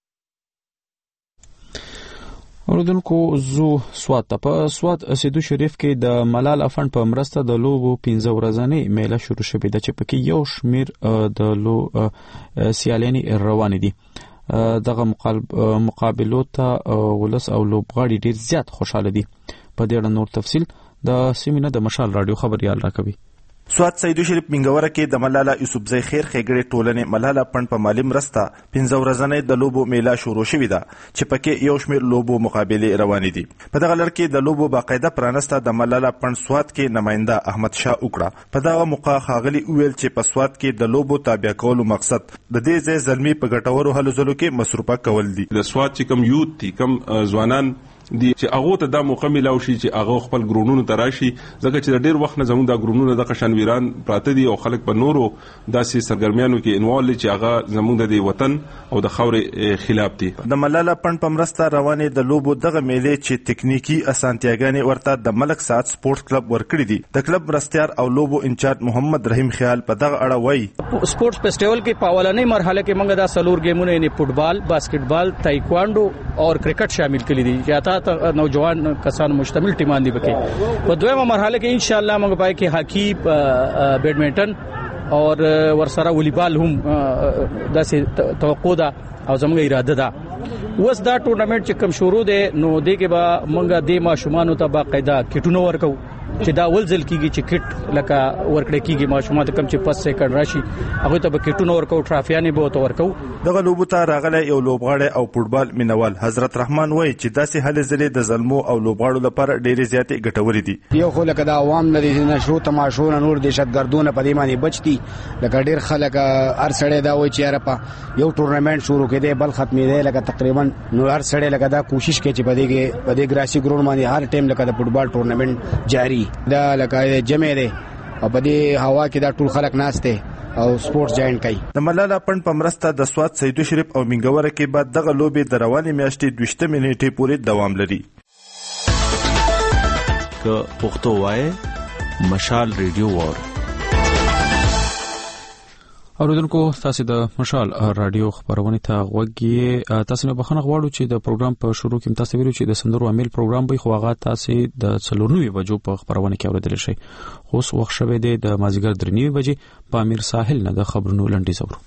Speaker 1: اوردونکو زو سوات ته په سوات اسیدو شریف کې د ملال افند په مرسته د لوبو پنځه ورځې میله شروع شوې ده چې پکې یو شمیر د لو سیالانی روان دي. دغه مقابلو ته ولس او لوبغاړي ډیر زیات خوشاله دي. په دې اړه نور تفصیل د سیمینه د مشال رادیو خبريال راکوي.
Speaker 24: سوات سیدو شریف منګوره کې د ملاله یوسفزی خیر خېګړې ټولنې ملاله پند په مالی مرسته پنځه ورځې د لوبو میله شروع شوې ده چې پکې یو شمېر لوبو مقابلې روانې دي. په دغه لړ کې د لوبو باقاعده پرانسته د ملاله پند سوات کې نماینده احمد شاه وکړه. په دغه موقع ښاغلي وویل چې په سوات کې د لوبو تابع کولو مقصد د دې ځای زلمي په ګټورو هلو ځلو کې مصروفه کول دي.
Speaker 25: د سوات چې کم یوت دي کم ځوانان دي چې هغه ته د موقع ملاو شي چې هغه خپل ګرونونو تراشي ځکه چې ډېر وخت نه زموږ د ګرونونو د قشنویران پراته دي او خلک په نورو داسې سرګرمیانو کې انوال چې هغه زموږ د وطن او د خاورې خلاف دي.
Speaker 24: د ملاله پند په مرسته روانې د لوبو دغه میلې چې تکنیکی اسانتیاګانې ورته د ملک سعد سپورت کلب ورکړي دي. د کلب مرستيار او لوبو انچارج محمد رحیم خیال په دغه اړه وایي
Speaker 26: سپورتس فیسټیوال کې په اولنۍ مرحله کې موږ د سلور گیمونه یعنی فوټبال، باسکټبال، تایکوانډو او کرکټ شامل کړي دي چې اته نوجوان کسان مشتمل ټیمان دي. پکې په دویمه مرحله کې ان شاء الله موږ پای کې هاکی، بیډمنټن اور ورسره والیبال هم داسې توقع ده او زموږ اراده ده. وس دا ټورنمنت چې کوم شروع دی نو دغه به موږ د ماشومان ته باقاعده کټونه ورکو چې دا ولزل کیږي چې کټ لکه ورکړه کیږي ماشومان ته کم چې پس سیکنډ راشي هغه ته به کټونه ورکو ټرافیانې به تو ورکو.
Speaker 24: دغه لوبو ته راغلی یو لوبغاړی او فوټبال مینوال حضرت رحمان وایي چې داسې هلې ځلې د زلمو او لوبغاړو لپاره ډېرې زیاتې ګټورې دي.
Speaker 27: یو خو لکه د عوام نه دي نشو تماشو نور دهشتګردونه په دې باندې بچتي لکه ډېر خلک هر سړی دا وایي چې یاره په یو ټورنمنت شروع کړي بل ختمې دی لکه تقریبا نو هر سړی لکه دا کوشش کوي چې په دې کې په دې ګراسي ګراوند باندې هر ټیم لکه د فوټبال ټورنمنت جاری دا لکه جمع دی او په دې هوا کې دا ټول خلک ناشته او سپورت جوائن کوي.
Speaker 24: د ملاله پند په مرسته د سوات سیدو شریف او منګوره کې بعد دغه لوبې د روانې میاشتې دویشتمې نیټې پورې دوام لري.
Speaker 12: که پښتو وای مشال ریډیو وار
Speaker 1: اوریدونکو تاسو د مشال رادیو خبرونه ته غوږی تاسو نه بخښنه غواړو چې د پروګرام په شروع کې تاسو ویلو چې د سندرو امیل پروګرام به خواغه تاسو د څلورنوي بجو په خبرونه کې اوریدل شي. اوس وخت شوه د مازیګر درنوي بجې په امیر ساحل نه د خبرونو لنډي زورو.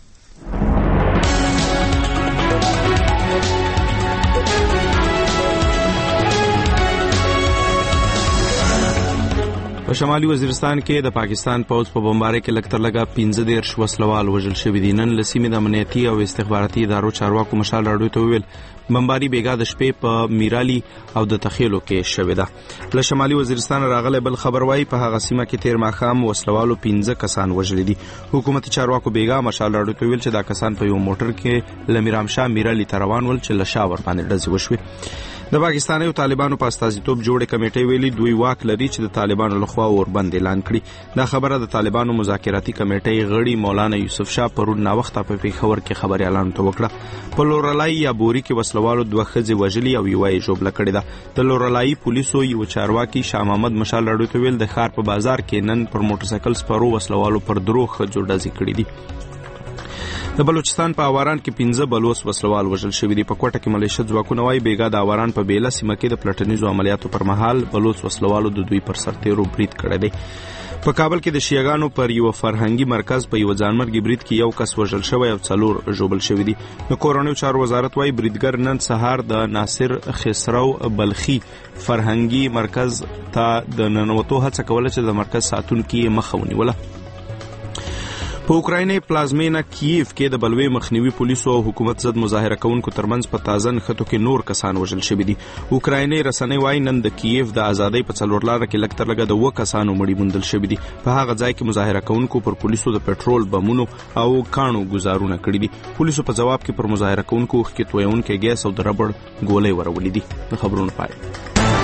Speaker 1: په شمالي وزیرستان کې د پاکستان پوځ په بمبارۍ کې لکتر لګا پنځه دیرش وسلوال وژل شوي دي. نن لسیمه د امنیتي او استخباراتي ادارو چارواکو مشال راډیو ته ویل بمباري بیګا د شپې په میرالي او د تخیلو کې شوې ده. له شمالي وزیرستان راغلی بل خبر وايي په هغه سیمه کې تیر ماښام وسلوالو پنځه کسان وژل دي. حکومتي چارواکو بیګا مشال راډیو ته ویل چې دا کسان په یو موټر کې لمیرامشاه میرالي ته روان ول چې له شاور باندې ډزې وشوې. د پاکستاني طالبانو په استازیتوب جوړه کمیټې ویلي دوی واک لري چې د طالبانو لخوا اوربند اعلان کړي. دا خبره د طالبانو مذاکراتي کمیټې غړي مولانا یوسف شاه پرون نا وخت په پیښور کې خبري اعلان وکړه. په لورلای یا بوري کې وسلوالو دوه خځې وژلي او یو یې جوړه کړې ده. د لورلای پولیسو یو چارواکي شاه محمد مشال راډیو ته ویل د ښار په بازار کې نن پر موټر سایکل سپرو وسلوالو پر درو خځو ډزې کړې دي. د بلوچستان په اواران کې پنځه بلوچ وسلوال وژل شوي دي. په کوټه کې ملیشه ځواکونه وايي بیګا د اواران په بیله سیمه کې د پلټنیزو عملیاتو پر مهال بلوچ وسلوالو د دوی پر سرتیرو برید کړی دی. په کابل کې د شیعاګانو پر یو فرهنګي مرکز په یو ځانمرګي برید کې یو کس وژل شوی او څلور ژوبل شوي دي. د کورنیو چارو وزارت وايي بریدګر نن سهار د ناصر خسرو بلخي فرهنګي مرکز ته د ننوتو هڅه کوله چې د مرکز ساتونکي مخه ونیوله. په اوکرایني پلازمینه کیف کې د بلوي مخنیوي پولیسو او حکومت ضد مظاهره کوونکو ترمنځ په تازه نښتو کې نور کسان وژل شوي دي. اوکرایني رسنۍ وايي نن د کیف د ازادۍ په څلور لاره کې لکتر لګه د و کسانو مړي موندل شوي دي. په هغه ځای کې مظاهره کوونکو پر پولیسو د پټرول بمونو او کانو گزارونه کړي دي. پولیسو په جواب کې پر مظاهره کوونکو خکې تویونکي ګیس او د ربړ ګولۍ ورولې دي. خبرونه پای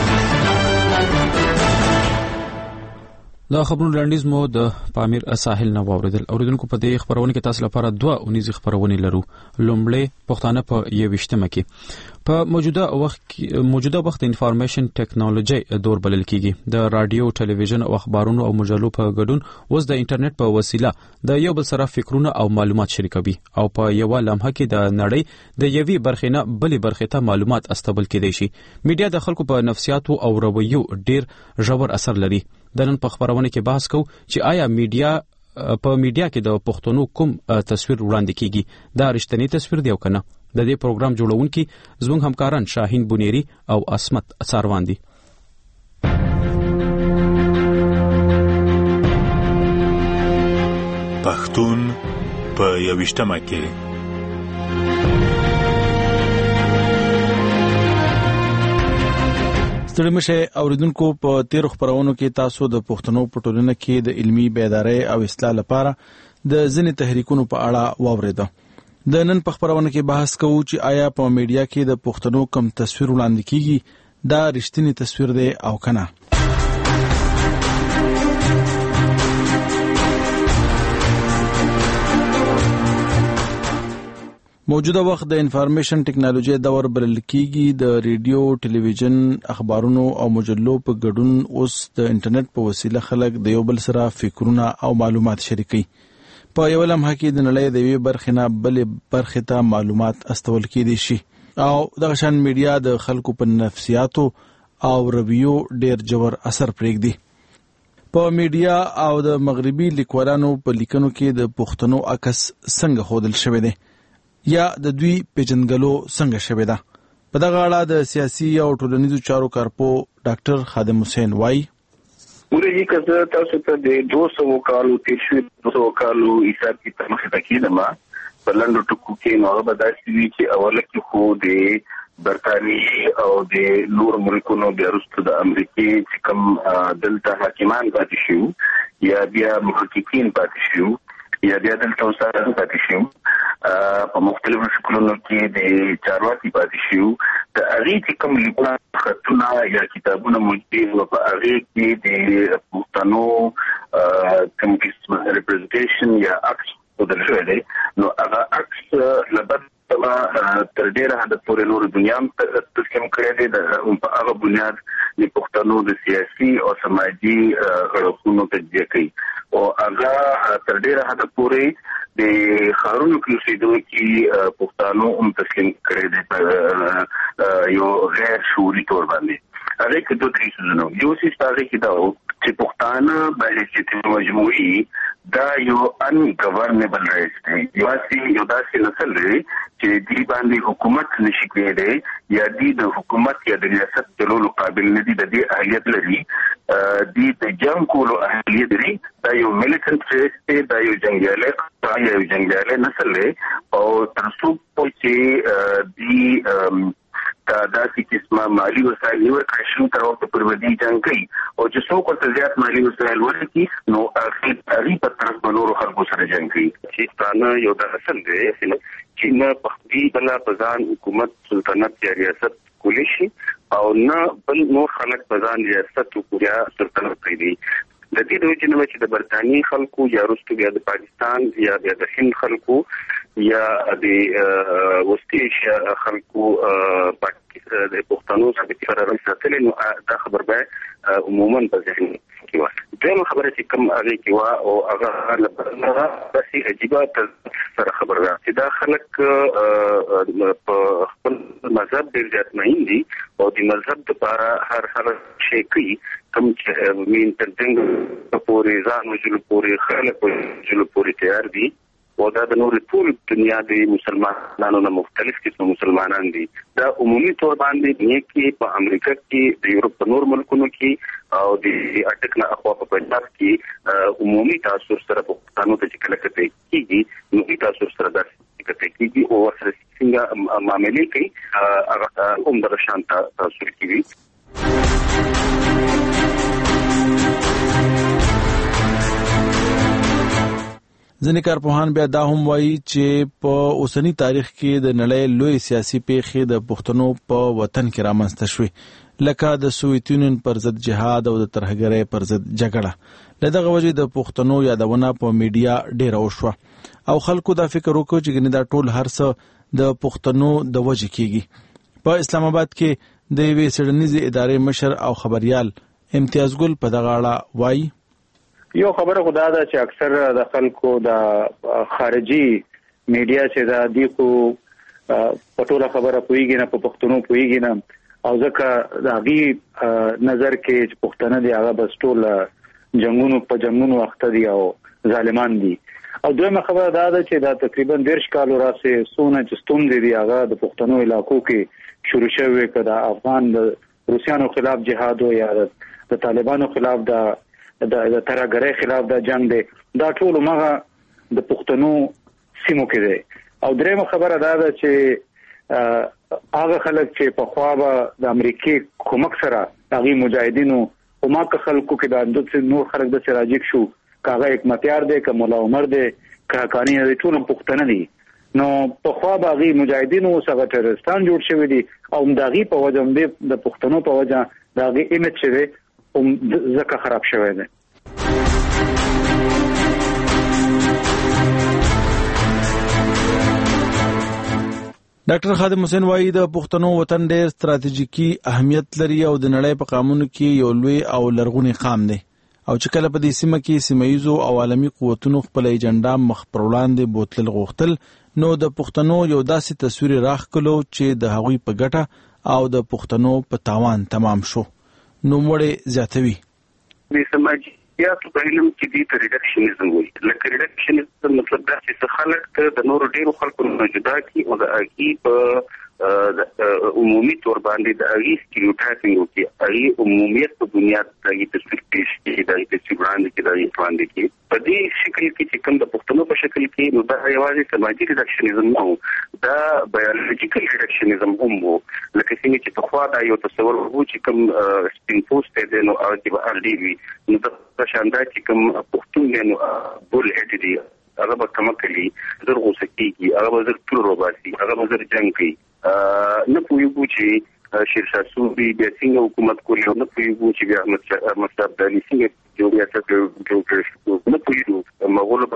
Speaker 1: دا خبرونه لنډیز مو د پامیر ساحل نه واوریدل. اوریدونکو په دې خبرونه کې تاسو لپاره دوه اونیزي خبرونه لرو. لومړی پښتانه په یوشتمه کې په موجوده وخت موجوده وخت انفارمیشن ټیکنالوژي دور بلل کیږي. د رادیو، ټلویزیون او اخبارونو او مجلو په ګډون اوس د انټرنیټ په وسیله د یو بل سره فکرونه او معلومات شریکوي او په یو لمحه کې د نړۍ د یوې برخې نه بلې برخې ته معلومات استقبال کېدای شي. میډیا د خلکو په نفسیاتو او رویو ډیر ژور اثر لري. د نن په خبرونه کې بحث کوو چې آیا میډیا په میډیا کې د پښتنو کوم تصویر وړاندې کیږي، دا رښتینی تصویر دی او کنه. د دې پروګرام جوړونکي زموږ همکاران شاهین بونيري او اسمت څاروان دي.
Speaker 2: پښتون په یوشتمه کې
Speaker 3: ستړي مشه اوریدونکو په تیر خبرونو کې تاسو د پښتنو په ټولنه کې د علمي بیدارۍ او اصلاح لپاره د ځینې تحریکونو په اړه واوریده. د نن په خبرونه کې بحث کوو چې آیا په میډیا کې د پښتنو کم تصویر وړاندې کیږي، دا رښتینی تصویر دی او کنه. موجوده وخت د انفارمیشن ټیکنالوژي دور بلل کیږي. د ریډیو، ټلویزیون، اخبارونو او مجلو په ګډون اوس د انټرنیټ په وسیله خلک د یو بل سره فکرونه او معلومات شریکي. په یو لمحه کې د نړۍ د یوې برخې نه بلې برخې ته معلومات استول کېدای شي او دغه شان میډیا د خلکو په نفسیاتو او رویو ډیر جوړ اثر پرېږدي. په میډیا او د مغربي لیکوالانو په لیکنو کې د پښتنو عکس څنګه ښودل شوی دی یا د دوی پیژنګلو څنګه شوی ده. په دغه اړه د سیاسي او ټولنیزو چارو کارپو ډاکټر خادم حسین وایي
Speaker 6: ورېږي که تاسو ته د دوه سوه کالو تېر شوي دوه سوه کالو حساب کې تر مخې ته کېدم په لنډو ټکو کې نو هغه به داسې وي چې اوله کې خو د برطانیې او د نورو ملکونو بیا وروسته د امریکې چې کوم دلته حاکمان پاتې شو یا بیا محققین پاتې شو یا بیا دلته استادان پاتې شو په مختلفو شکلونو کې د چارواکي پاتې شو، د هغې چې کوم لیکونه خطونه یا کتابونه موجود وو په هغې کې د پښتنو کوم قسم ریپرزنټیشن یا عکس ښودل شوی دی. نو هغه عکس له بد تر ډېره حده پورې نورو دنیا هم تسلیم کړی دی. په هغه بنیاد د پښتنو د سیاسي او سماجي اړخونو تجزیه کوي. او هغه تر ډیره حد پورې د خارونو کې اوسېدونکي پښتانو هم تسلیم کړي دي یو غیر شعوري تور باندې. هغه کې دوه درې څه نو یو څه ستاسو کې دا چې پښتانه باندې چې مجموعي دا یو ان گورنبل رائټ دی. یو څه یو داسې نسل دی چې دی باندې حکومت نشي کېدای یا دی د حکومت یا د ریاست چلولو قابل نه دي، د دې اهلیت لري، دی د جنگ کولو اهلیت لري. دا یو میلیټنټ ریس دی، دا یو جنگیالی یا یو جنگیالی نسل دی او تر څو چې دی دا داسې قسمه مالي وسایل ورکړي شي تر وخته پورې ودی جنګ کوي او چې څوک ورته زیات مالي وسایل ورکړي نو هغه په طرف بنورو خلکو سره جنګ کوي. چې ستانه یو د اصل دی چې نه پخپي بلا پزان حکومت سلطنت یا ریاست کولی شي او نه بل نور خلک پزان ریاست او یا سلطنت کوي. د دې د وجې نه چې د برتانیې خلکو یا وروسته بیا د پاکستان یا بیا د هند خلکو یا د وسطي ایشیا خلکو د پښتنو ثابت فرارم ساتل نو دا خبر به عموما په ذهن کې و. دغه خبره چې کوم هغه کې و او هغه داسې عجیبه سره خبره ده چې دا خلک په خپل مذهب ډېر زیات مهین دي او د مذهب لپاره هر هر شی کوي کوم چې مين تر څنګه پورې ځان وجلو پورې خلک وجلو پورې تیار دي او دا د نور ټول دنیا د مسلمانانو نه مختلف قسم مسلمانان دي. دا عمومي تور باندې نه کې په امریکا کې د یورپ په نور ملکونو کې او د اټک نه اخوا په پنجاب کې عمومي تاثیر سره په پښتنو ته کله کته کېږي نو د تاثیر سره د کته کېږي او سره څنګه معاملې کوي هغه هم د شانت تاثیر کوي.
Speaker 3: ځینې کارپوهان بیا دا هم وایي چې په اوسنی تاریخ کې د نړۍ لوی سیاسي پیښې د پښتنو په وطن کې رامنځته شوې لکه د سوویت یونین پر ضد جهاد او د ترهګرۍ پر ضد جګړه. له دغه وجې د پښتنو یادونه په میډیا ډېره وشوه او خلکو دا فکر وکړ چې ګنې دا ټول هر څه د پښتنو د وجې کېږي. په اسلام آباد کې د یوې څېړنیزې ادارې مشر او خبریال امتیاز ګل په دغه اړه وایي
Speaker 7: یو خبره خدا ده چې اکثر د خلکو د خارجي میډیا چې دا دی کو پټوله خبره پويږي نه په پښتنو پويږي نه او ځکه د هغه نظر کې چې پښتنه دی هغه بس ټول جنگونو په جنگونو وخت دی او ظالمان دي. او دویمه خبره دا ده چې دا تقریبا ډېر کالو راځي سونه چې ستوم دی هغه د پښتنو علاقو کې شروع شوی کړه افغان د روسيانو خلاف جهاد او یا د طالبانو خلاف د د ترهګرۍ خلاف د جنگ دی. دا ټول مغه د پښتنو سیمو کې دی. او درېمه خبره دا ده چې هغه خلک چې په خوا به د امریکای کومک سره هغه مجاهدینو او ما که خلکو کې د اندوت نور خلک د سراجیک شو کاغه حکمتیار دی که مولا عمر دی که کانی دی ټول پښتنه دي نو په خوا به هغه مجاهدینو څنګه ټرستان جوړ شوی دي او دغه په وجه د پښتنو په وجه دغه ایمیج شوی او ځکه خراب شوی دی.
Speaker 3: ډاکټر خادم حسین وایي د پښتنو وطن ډېر ستراتیژیکي اهمیت لري او د نړۍ په قانون کې یو لوی او لرغونی قام دی او چې کله په دې سیمه کې سیمایزو او عالمي قوتونو خپل ایجنډا مخ پر وړاندې بوتل غوښتل نو د پښتنو یو داسې تصویر راخکلو چې د هغوی په ګټه او د پښتنو په تاوان تمام شو. نو مړې زیاتوي
Speaker 6: د سماجیاتو په علم کې دي ته ریډکشنیزم وایي. لکه ریډکشنیزم مطلب دا چې خلک ته د نورو ډیرو خلکو نه جدا کړي او د هغې په عمومي تور باندې د هغې سټیریوټایپینګ وکړي، هغې عمومیت په بنیاد د هغې تصویر پیش کړي، د هغې تصویر وړاندې کړي، د هغې وړاندې کړي. په دې شکل کې چې کوم د پښتنو په شکل کې نو دا یوازې سماجي ریډکشنیزم نه و، دا بایولوژیکل ریډکشنیزم هم و. لکه څنګه چې پخوا دا یو تصور و چې کوم سپین پوسټ دی نو هغه کې به اردي وي، نو د شاندا چې کوم پښتون دی نو بول هډ دی هغه به کمکلي زر غوسه کېږي، هغه به زر تور روباسي، هغه به زر جنګ کوي. نه پوهېږو چې شیرشاه سوري بیا څنګه حکومت کوي او نه پوهېږو چې بیا احمد شاه ابدالي څنګه جوړ ریاست جوړ کړی، نه پوهېږو مغولو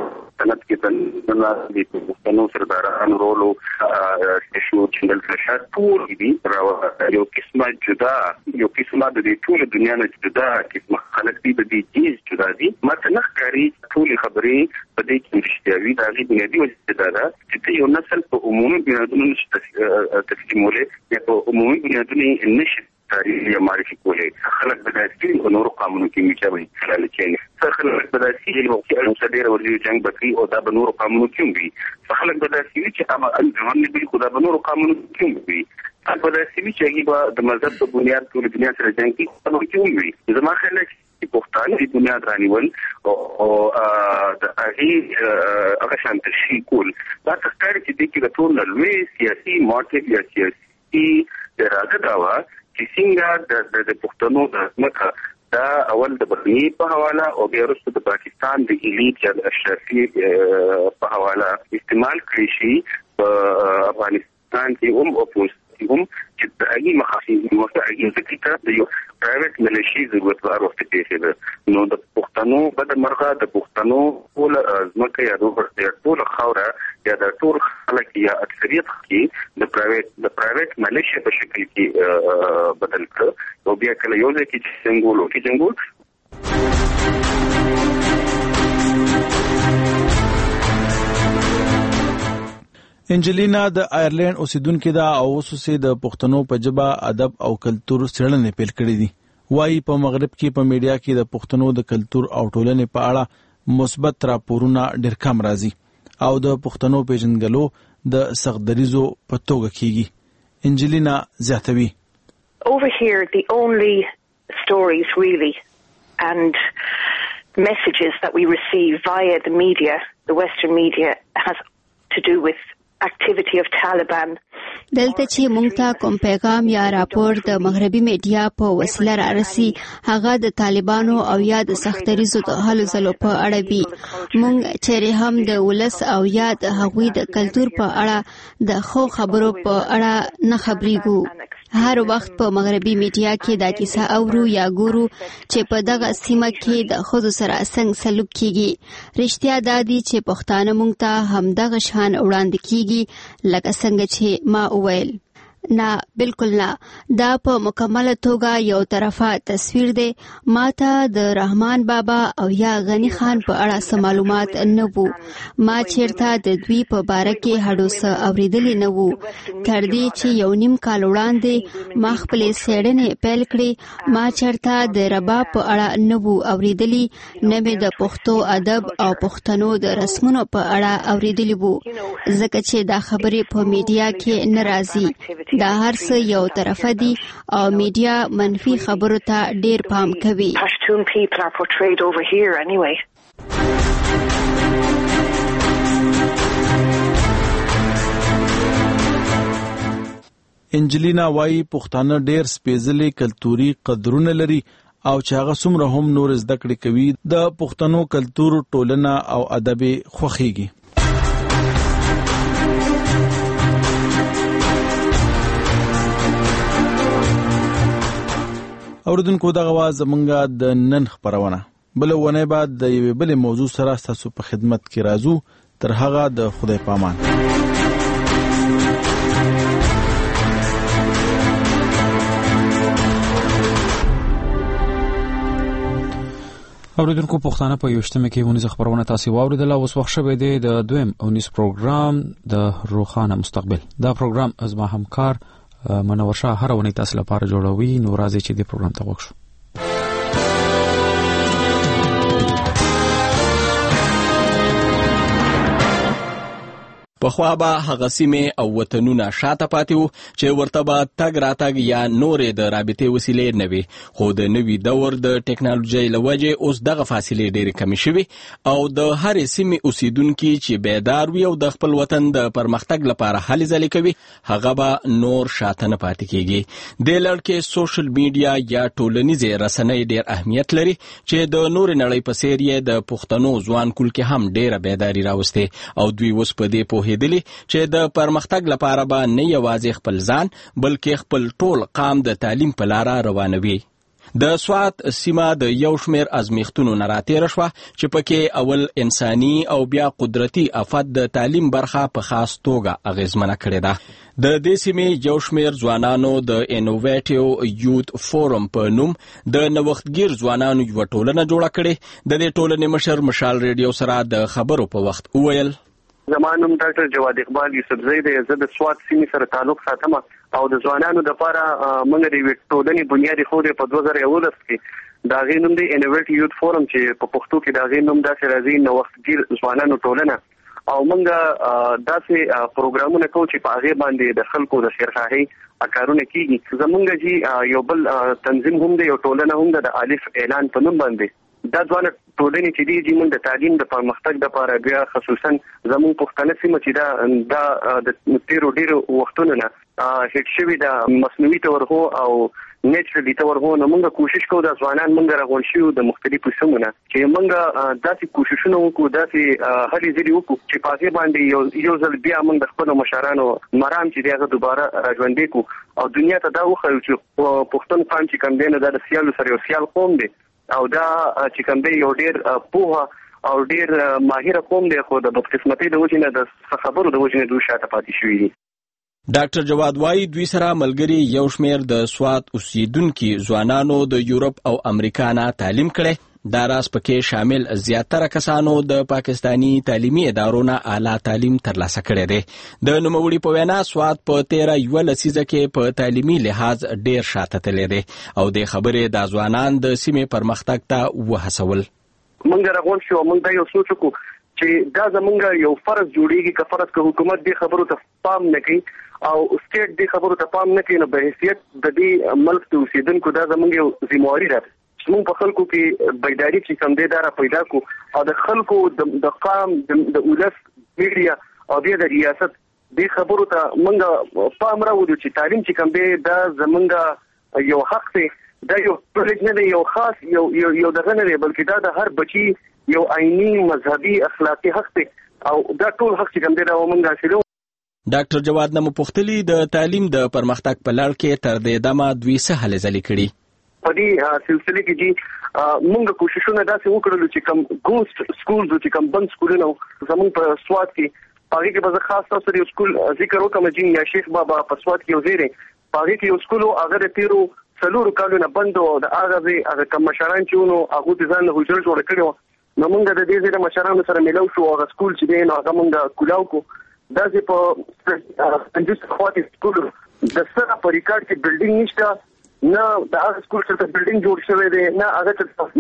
Speaker 6: سلطنت کې د د پښتنو سردارانو رولو شو چې د شات ټول دي یو قسمه جدا یو قسمه د ټول دنیا نه جدا قسمه خلک دي د دې جدا دي ماته نه ښکاري ټول خبرې په دې کې رښتیاوي دا غي بنیادی وجه ده چې یو نسل په عمومي بنیادونو تسلیموله یا په عمومي بنیادونو نشي تاریخ یا معرفي کولې خلک د داسې او نور قانونو کې میچوي خلل چې خلک د داسې یو کې نو صدر ورلي جنگ بکی او دا د نور قانونو کې وي خلک د داسې چې اما الجوان به خدا د نور قانونو کې وي په داسې چې هغه د مذهب په بنیاد ټول دنیا سره جنگ کوي کې وي زما خیال چې پښتانه د بنیاد رانیول او د هغه هغه شان تشي کول دا څنګه چې د کې ټول لوی سیاسي مارکیټ یا سیاسي اراده دا و چې څنګه د پښتنو د مکه دا اول د برنی په حواله او بیا وروسته د پاکستان د الیټ یا د اشرافي په حواله استعمال کړی شي په افغانستان کې هم او په هم چې د هغه مخاطب مستعجل ذکر د یو پرایویټ ملیشي ضرورت ورته پیښه ده نو د پښتنو بد مرغه د پښتنو ټول ځمکه یا د ټول خوره یا د ټول خلک یا اکثریت کې د پرایویټ د پرایویټ ملیشي په شکل کې بدل کړ او بیا کله یو ځکه چې څنګه کې څنګه
Speaker 3: انجلینا د آیرلند اوسیدونکو دا او وسوسه د پښتنو په جبه ادب او کلچر څېړنې پیل کړې دي وايي په مغرب کې په میډیا کې د پښتنو د کلچر او ټولنې په اړه مثبت راپورونه ډېر کم راځي او د پښتنو پیژندګلو د سختدریزو په توګه کیږي انجلینا زیاتوي
Speaker 8: Over here the only stories really and messages that we receive via the media the western media has to do with activity of Taliban
Speaker 9: دلته چې مونږ ته کوم پیغام یا راپور د مغربي میډیا په وسیله رارسي هغه د طالبانو او یا د سختریزو د هلو ځلو په اړه وي مونږ چې هم د ولس او یا د هغوی د کلچر په اړه د خو خبرو په اړه نه خبرېږو هر وخت په مغربي میډیا کې دا کیسه اورو یا ګورو چې په دغه سیمه کې د خود سره څنګه سلوک کیږي رښتیا دا دي چې پښتانه مونږ ته هم دغه شان وړاندې کیږي لکه څنګه چې ما وویل نه بالکل نه دا په مکمله توګه یو طرفه تصویر دی ماته د رحمان بابا او یا غنی خان په اړه سم معلومات نه وو ما چیرته د دوی په باره کې هډو څه اوریدلې نه وو تر دې چې یو نیم کال وړاندې ما خپل څېړنې پیل کړې ما چیرته د رباب په اړه نه وو اوریدلې نه مې د پښتو ادب او پښتنو د رسمونو په اړه اوریدلې وو ځکه چې دا خبرې په میډیا کې نه راځي دا هر څه یو طرفه دي او میډیا منفي خبرو ته ډیر پام کوي
Speaker 8: Pashtun people are portrayed over here anyway
Speaker 3: انجلینا وايي پښتانه ډیر سپېڅلي کلتوري قدرونه لري او چې هغه څومره هم نور زده کړې کوي د پښتنو کلتور ټولنه او ادب خوخيږي اوردونکو دغه واز زمونږه د نن خبرونه بل ونه بعد د یوې بل موضوع سره تاسو په خدمت کې راځو تر هغه د خدای پامان
Speaker 1: اوریدونکو پښتانه په یوشتمه کې ونیز خبرونه تاسو واوریدل او اوس وخت شوه د دویم اونیس پروګرام د روخانه مستقبل دا پروګرام از ما همکار منور شاه هر ونی تاسو لپاره جوړوي نو راځي چې د پروګرام ته وښو
Speaker 10: پخوا به هغه سیمه او وطنونه شاته پاتې وو چې ورته به تګ راتګ یا نورې د رابطې وسیلې نه وي خو د نوي دور د ټکنالوژۍ له وجې اوس دغه فاصلې ډېرې کمې شوي او د هرې سیمې اوسیدونکي چې بیدار وي او د خپل وطن د پرمختګ لپاره هلې ځلې کوي هغه به نور شاته نه پاتې کېږي دې لړ کې سوشل میډیا یا ټولنیزې رسنۍ ډېر اهمیت لري چې د نورې نړۍ په څېر یې د پښتنو ځوان کول کې هم ډېره بیداري راوستې او دوی اوس په دې پوهېدلي چې د پرمختګ لپاره به نه یوازې خپل ځان بلکې خپل ټول قام د تعلیم په لاره روانوي د سوات سیمه د یو شمیر ازمیختونو نه راتېره شوه چې پکې اول انساني او بیا قدرتي افت د تعلیم برخه په خاص توګه اغیزمنه کړې ده. د دې سیمې یو شمیر ځوانانو د انوویټیو یوت فورم په نوم د نوښتګر ځوانانو یو ټولنه جوړه کړې. د دې ټولنې مشر مشال ریډیو سره د خبرو په وخت وویل:
Speaker 11: زمانوم ډاکټر جواد اقبال یوسفزی دی، زه د سوات سیمې سره تعلق ساتم او د ځوانانو لپاره موږ د یوې ټولنې بنیادي خورې په دوه زره یولس کې د هغې نوم دی انوویټ یوت فورم چې په پښتو کې د هغې نوم داسې راځي نوښتګر ځوانانو ټولنه. او موږ داسې پروګرامونه کوو چې په هغې باندې د خلکو د خیرخواهۍ کارونه کېږي. زموږ چې یو بل تنظیم هم دی، یو ټولنه هم ده د الف اعلان په نوم باندې. دا ځوانه ټولنې چې دي چې موږ د تعلیم د پرمختګ لپاره بیا خصوصا زموږ پښتنه سیمه چې دا د تیرو ډېرو وختونو نه هیټ شوي د مصنوعي تورغو او نیچرالي تورغو نه موږ کوشش کوو د ځوانان موږ راغونډ شو د مختلفو سیمو نه چې موږ داسې کوششونه وکړو، داسې هلې ځلې وکړو چې په هغې باندې یو ځل بیا موږ د خپلو مشرانو مرام چې دی هغه دوباره راژوندی کړو او دنیا ته دا وښیو چې پښتون قام چې کوم دی نو دا د سیالو سره یو سیال قوم دی او دا چې کوم دی یو ډېر پوهه او ډېر ماهره قوم دی، خو د بدقسمتۍ د وجې نه د خبرو د وجې نه دوی شاته پاتې شوي دي.
Speaker 10: ډاکټر جواد وايي دوی سره ملګري یو شمیر د سوات اوسیدونکو ځوانانو د یورپ او امریکا نه تعلیم کړي. دا راز پکې شامل زیاتره کسانو د پاکستانی تعلیمي ادارو نه اعلی تعلیم ترلاسه کړی دی. د نوموړي په وینا سوات په تیره یوه لسیزه کې په تعلیمي لحاظ ډیر شاته تللی دی او د خبرې د ځوانان د سیمې پرمختګ ته وهڅول.
Speaker 11: موږ راغونډ شو، موږ دا یو سوچ وکړو چې دا زمونږ یو فرض جوړیږي که فرض که حکومت دې خبرو ته پام نه کوي او سټیټ دې خبرو ته پام نه کوي نو په حیثیت د دې ملک د اوسیدونکو دا زمونږ یو ذمہواري ده موږ په خلکو کې بیداری چې کوم دی دا را پیدا کو او د خلکو د قام د ولس میډیا او د ریاست د خبرو ته موږ پام راوړو چې تعلیم چې کوم دی دا زمونږ یو حق دی، دا یو پرېږ نه دی، یو خاص یو یو دغه نه دی، بلکې دا د هر بچي یو عیني مذهبي اخلاقي حق دی او دا ټول حق چې کوم دی دا موږ حاصلو.
Speaker 10: ډاکټر جواد نه مپوښتلي د تعلیم د پرمختګ په لړ کې تر دې دمه دوی څه هلې ځلې کړي.
Speaker 11: په دې سلسله کې چې موږ کوششونه داسې وکړلو چې کوم ګوست سکولز چې کوم بند سکولونه زموږ په سوات کې هغې کې به زه خاص تاسو سره یو سکول ذکر وکړم چې یا شیخ بابا په سوات کې یو ځای دی، په هغې کې یو سکول و هغه د تېرو څلورو کالو نه بند و. د هغه ځای هغه کوم مشران چې وو نو هغوی د ځان نه حجره جوړه کړې وه نو موږ د دې ځای د مشرانو سره میلاو شو. هغه سکول چې دی نو هغه موږ کولاو کړو. داسې په پنځوس خواته سکول د سره په ریکارډ کې بلډینګ نشته، نه د هغه سکول څخه بلډینګ جوړ شوی دی، نه هغه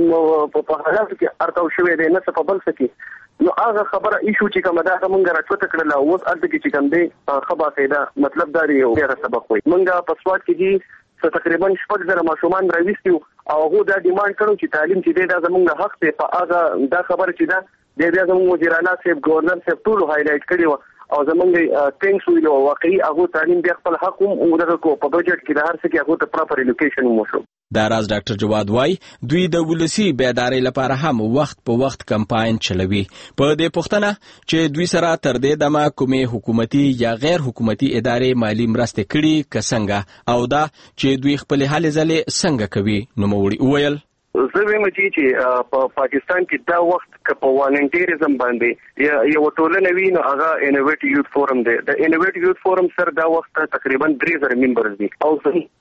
Speaker 11: څه په حالاتو کې ارتاو شوی دی، نه څه په بل څه کې. نو هغه خبره ایشو چې کومه ده هغه موږ راچوته کړله. اوس هلته کې چې کوم دی ښه باقاعده مطلب دا دی یو ډېره سبق وایي. موږ په سوات کې دي تقریبا شپږ زره ماشومان راویستي وو او هغو دا ډیمانډ کړو چې تعلیم چې دی دا زموږ حق دی. په هغه دا خبره چې ده دی بیا زموږ وزیر اعلی صاحب ګورنر صاحب ټولو هایلایټ کړې وه او زمونږ ټینکس ویلو واقعي هغه تعلیم بیا خپل حق هم ورغه کو په بجټ کې د هر څه کې هغه ته پراپر ایلوکیشن وشو.
Speaker 10: دا راز ډاکټر جواد وايي دوی د ولسی بیداری لپاره هم وخت په وخت کمپاین چلوي. په دې پوښتنه چې دوی سره تر دې دمه کومې حکومتي یا غیر حکومتي ادارې مالی مرسته کړي که څنګه او دا چې دوی خپل هلې ځلې څنګه کوي. نوموړي وویل
Speaker 11: زه وایم چې په پاکستان کې دا وخت که په والنټیریزم باندې یو ټولنه وي نو هغه انوویټ یوت فورم دی. د انوویټ یوت فورم سره دا وخت تقریبا درې زره ممبرز دي او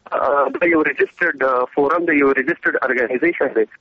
Speaker 11: دا یو رجسټرډ فورم دی، یو رجسټرډ ارګنایزیشن دی.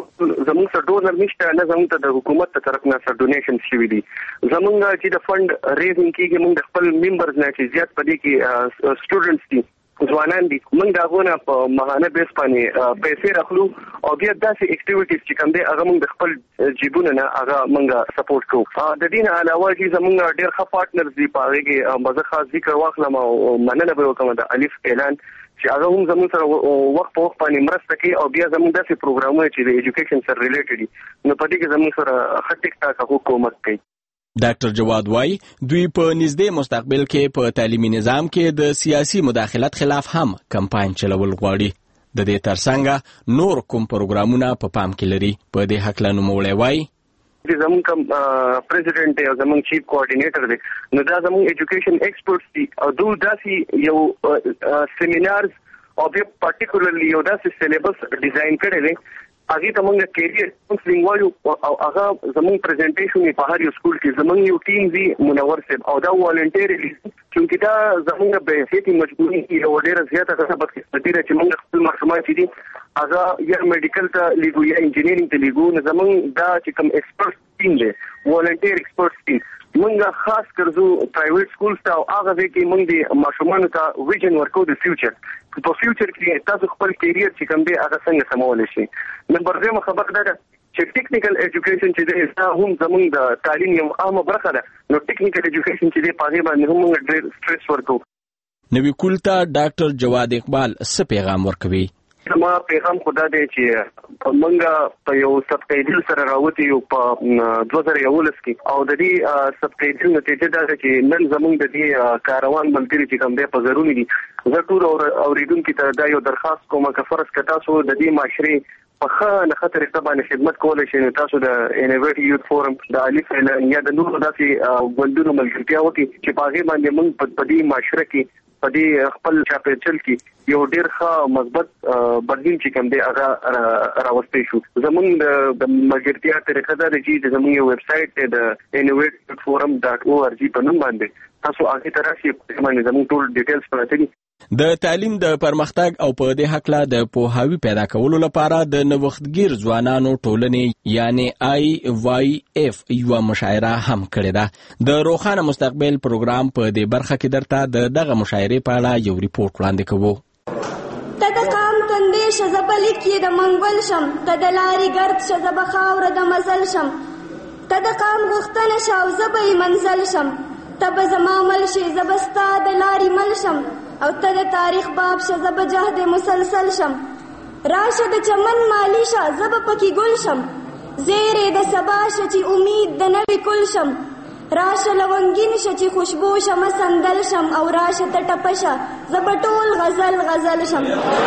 Speaker 11: زموږ سره ډونر نشته، نه زموږ ته د حکومت ته طرف نه سره ډونیشن شوي دي. زموږ چې د فند ریزینګ کېږي موږ د خپل ممبرز نه چې زیات په دې کې سټوډنټس دي ځوانان دي موږ دا غونه په ماهانه بیس باندې پیسې راخلو او بیا داسې اکټیویټیز چې کوم دی هغه موږ د خپل جیبونه نه هغه موږ سپورټ کوو. د دې نه علاوه چې زموږ ډېر ښه پارټنرز دي په هغې کې مزه خاص ذکر واخلم او مننه به وکړم د الف اعلان چې هغه هم زموږ سره وخت په وخت باندې مرسته کوي او بیا زموږ داسې پروګرامونه چې د ایجوکیشن سره ریلیټډ دي نو په دې کې زموږ سره ښه ټیک ټاک هغه کومک کوي.
Speaker 10: ډاکټر جواد وايي دوی په نږدې مستقبل کې په تعلیمي نظام کې د سیاسي مداخلت خلاف هم کمپاین چلول غواړي. د دې ترڅنګ نور کوم پروګرامونه په پام کې لري. په دې هکله نوموړی وايي
Speaker 11: زموږ کوم پریزیډنټ دی او زموږ چیف کوارډینیټر دی نو دا زموږ ایجوکیشن ایکسپرټس دي او دوی داسې یو سیمینارز او بیا پارټیکولرلی یو داسې سلیبس ډیزاین کړی دی هغه ته موږ کیریئر کاونسلینګ وایو او هغه زموږ پریزنټیشن په هر یو سکول کې زموږ یو ټیم وی منور صاحب او دا والنټیرلی چې دا زموږ به هیڅ مجبوري یو ډیره زیاته څه پکې ستې چې موږ خپل ماشومان چې دي هغه یا میډیکل ته لیګو یا انجینیرینګ ته لیګو نه زموږ دا چې کوم ایکسپرټ ټیم دی والنټیر ایکسپرټ ټیم موږ خاص کړو پرایویټ سکولز ته او هغه کې موږ د ماشومان ته ویژن ورکو د فیوچر په فیوچر کې تاسو خپل کیریئر چې کوم دی هغه څنګه سمول شي نمبر دوه خبر ده چې ټیکنیکل ایجوکیشن چې دی دا هم زموږ د تعلیم یو عامه برخه ده نو ټیکنیکل ایجوکیشن چې دی په هغه باندې هم موږ ډېر سټریس ورکو.
Speaker 10: نوی کولتا ډاکټر جواد اقبال څه پیغام ورکوي؟
Speaker 11: ما پیغام خدا دی چې منګه په یو سبټایټل سره راوتی یو په دوه هزار یولس کې او د دې سبټایټل نتیجه دا چې نن زموږ د دې کاروان ملګری چې کوم دی په ضروري دي زه ټول اوریدونکو ته دا یو درخواست کوم چې فرض کړه تاسو د دې معاشري په ښه نه خطر استبانه خدمت کولای شئ تاسو د انیورټ یوث فورم د الف یا د نورو داسې ګوندونو ملګرتیا وکړي چې په هغه باندې موږ په دې معاشره کې په دې خپل چاپېچل کې یو ډېر ښه مثبت بدلون چې کوم دی هغه راوستي شو. زموږ د ملګرتیا طریقه دا ده چې زموږ یو ویب سایټ دی د انیورټ فورم ډاټ او ار جی په نوم باندې تاسو هغه ته راشئ باندې زموږ ټول ډیټیلز پراته دي.
Speaker 10: د تعلیم د پرمختګ او په دې حق لا د پوهاوی پیدا کولو لپاره د نوښتګر ځوانانو ټولنې یعنی آی وای اف یو مشاعره هم کړې ده. د روښانه مستقبل پروګرام په دې برخه کې درته د دغه مشاعرې په اړه یو ریپورت وړاندې کوو.
Speaker 13: ته د قام تندې شزبلی کې د منګول شم ته د لاري ګرد شزب خاور د مزل شم ته د قام غختنه شاو زبې منزل شم ته به زما مل شي زبستا د لاري مل شم او ته د تاریخ باب شه زب جهد مسلسل شم راشه د چمن مالی شه زب پکې ګل شم زیرې د سبا شه چې امید د نوي کل شم راشه لونګین شه چې خوشبو شم سندل شم او راشه ته ټپشه زب ټول غزل غزل شم.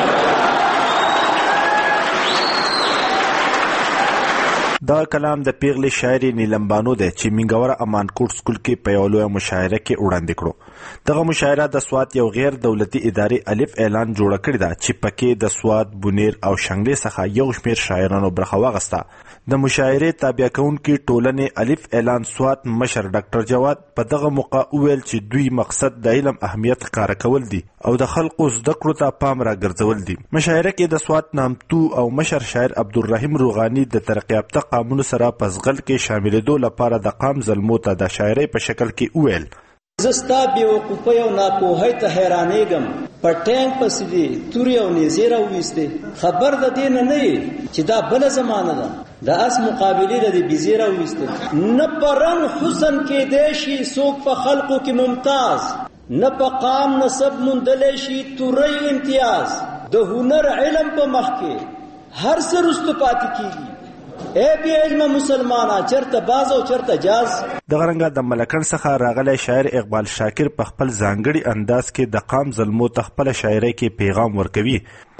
Speaker 24: دا کلام د پیغلې شاعري نیلم بانو دی چې منګوره امانکوټ سکول کې په یو لویه مشاعره کې وړاندې کړو. دغه مشاعره د سوات یو غیر دولتي ادارې الف اعلان جوړه کړې ده چې پکې د سوات بونیر او شنګلې څخه یو شمېر شاعرانو برخه واخیسته. د مشاعرې تابع کوونکي ټولنې الف اعلان سوات مشر ډاکټر جواد په دغه موقع وویل چې دوی مقصد د علم اهمیت ښکاره کول دي او د خلقو زده کړو ته پام راګرځول دي. مشاعره کې د سوات نامتو او مشر شاعر عبدالرحیم روغانی د ترقی یافته قامونو سره په زغل کې شاملېدو لپاره د قام زلمو ته د شاعرۍ په شکل کې وویل:
Speaker 14: زستا بیوقوفۍ او ناپوهۍ ته حیرانېږم په ټینک پسې دي تورې او نیزې راوویستې خبر د دې نه نه یې چې دا بله زمانه ده د اس مقابلې له دې بیزې راوویستې نه په رنګ حسن کېدی شي څوک په خلقو کې ممتاز نه په قام نسب موندلی شي توری امتیاز د هنر علم په مخ کې هر څه رستو پاتې کېږي اے بی علم مسلمانا چرته باز او چرته جاز.
Speaker 24: د غرنګا د ملکن څخه راغلی شاعر اقبال شاکر په خپل ځانګړي انداز کې د قام زلمو ته خپل شاعرۍ کې پیغام ورکوي.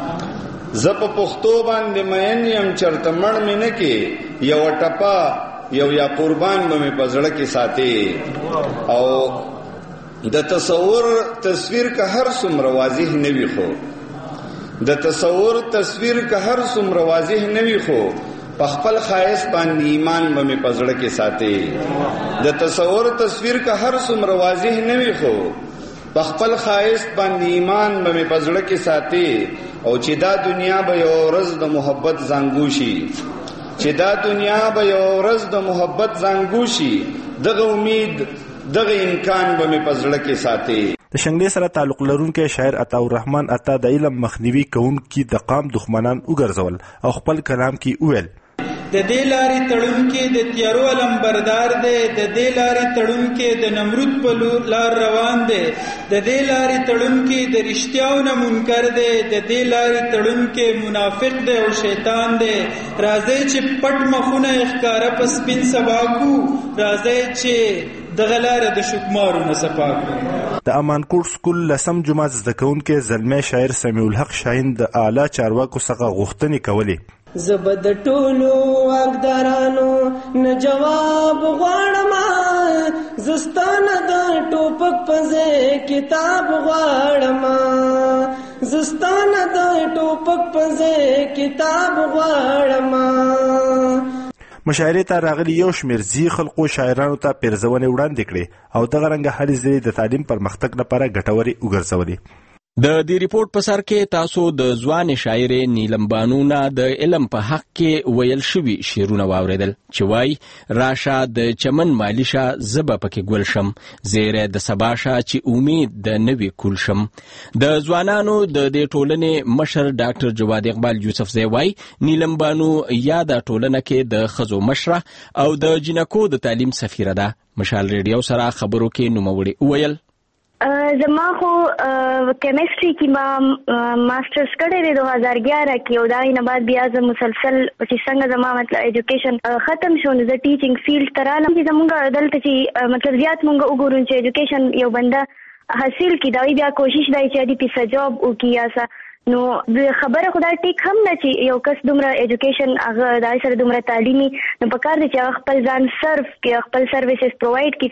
Speaker 15: زه په پښتو باندې مین یم چرته مړ مې نه کې یو ټپه یو یا قربان به مې په زړه کې ساتي او د تصور تصویر که هر څومره واضح نه وي خو د تصور تصویر که هر څومره واضح نه وي خو په خپل ښایست باندې ایمان به مې په زړه کې ساتي د تصور تصویر که هر څومره واضح نه وي خو په خپل ښایست باندې ایمان به مې په زړه کې ساتي او چې دا دنیا به یو ورځ د محبت زانګو شي چې دا دنیا به یو ورځ د محبت زانګو شي دغه امید دغه امکان به مې په زړه کې ساتي.
Speaker 24: د شنګلې سره تعلق لرونکي شاعر عطاالرحمن عطا د علم مخنیوي کوونکي د قام دښمنان وګرځول او خپل کلام کې وویل:
Speaker 16: د دې لارې تړونکي د تیارو علمبردار دی د دې لارې تړونکي د نمرود په لار روان دی د دې لارې تړونکي د رښتیاو نه منکر دی د دې لارې تړونکي منافق دی او شیطان دی راځي چې پټ مخونه ښکاره په سپین سبا کو راځي چې دغه لاره د شکمارو نه صفا کړو.
Speaker 24: د امانکوټ سکول لسم جماعت زده کوونکی زلمی شاعر سمیع الحق شاهین د اعلی چارواکو څخه غوښتنې کولې:
Speaker 17: زه به د ټولو واکدارانو نه جواب غواړم زه ستا نه د ټوپک په ځای کتاب غواړم زستانه د ټوپک پځه کتاب غواړم.
Speaker 24: مشاعرې ته راغلي یو شمېر ځي خلکو شاعرانو ته پیرزونې وړاندې کړې او دغه رنګه هلې ځلې د تعلیم پرمختګ لپاره ګټورې وګرځولې.
Speaker 10: د دې ریپورت په سر کې تاسو د ځوان شاعرې نیلم بانو نه د علم په حق کې ویل شوي شعرونه واوریدل چې وایي راشه د چمن مالیشه زبه پکې ګل شم، زیره د سباشه چې امید د نوي کول شم. د ځوانانو د دې ټولنې مشر ډاکټر جواد اقبال یوسف زی وایي نیلم بانو یا د ټولنه کې د ښځو مشره او د جنکو د تعلیم سفیره ده. مشال ریډیو سره خبرو کې نوموړي وویل
Speaker 4: زما خو کیمسټری کې ما ماسترز کړی دی دو هزار گیارہ کې او دا نه بعد بیا زه مسلسل چې څنګه زما مطلب ایجوکیشن ختم شو نو زه ټیچینګ فیلډ ته رالم چې زمونږ دلته چې مطلب زیات مونږ وګورو چې ایجوکیشن یو بنده حاصل کړي دا بیا کوشش دی چې دې په جاب وکړي یا نو خبره خدای ټیک هم نه چې یو کس دومره ایجوکیشن هغه دای سره دومره تعلیمي نو پکار دي چې خپل ځان سرف کې خپل سرویسز پرووایډ کړي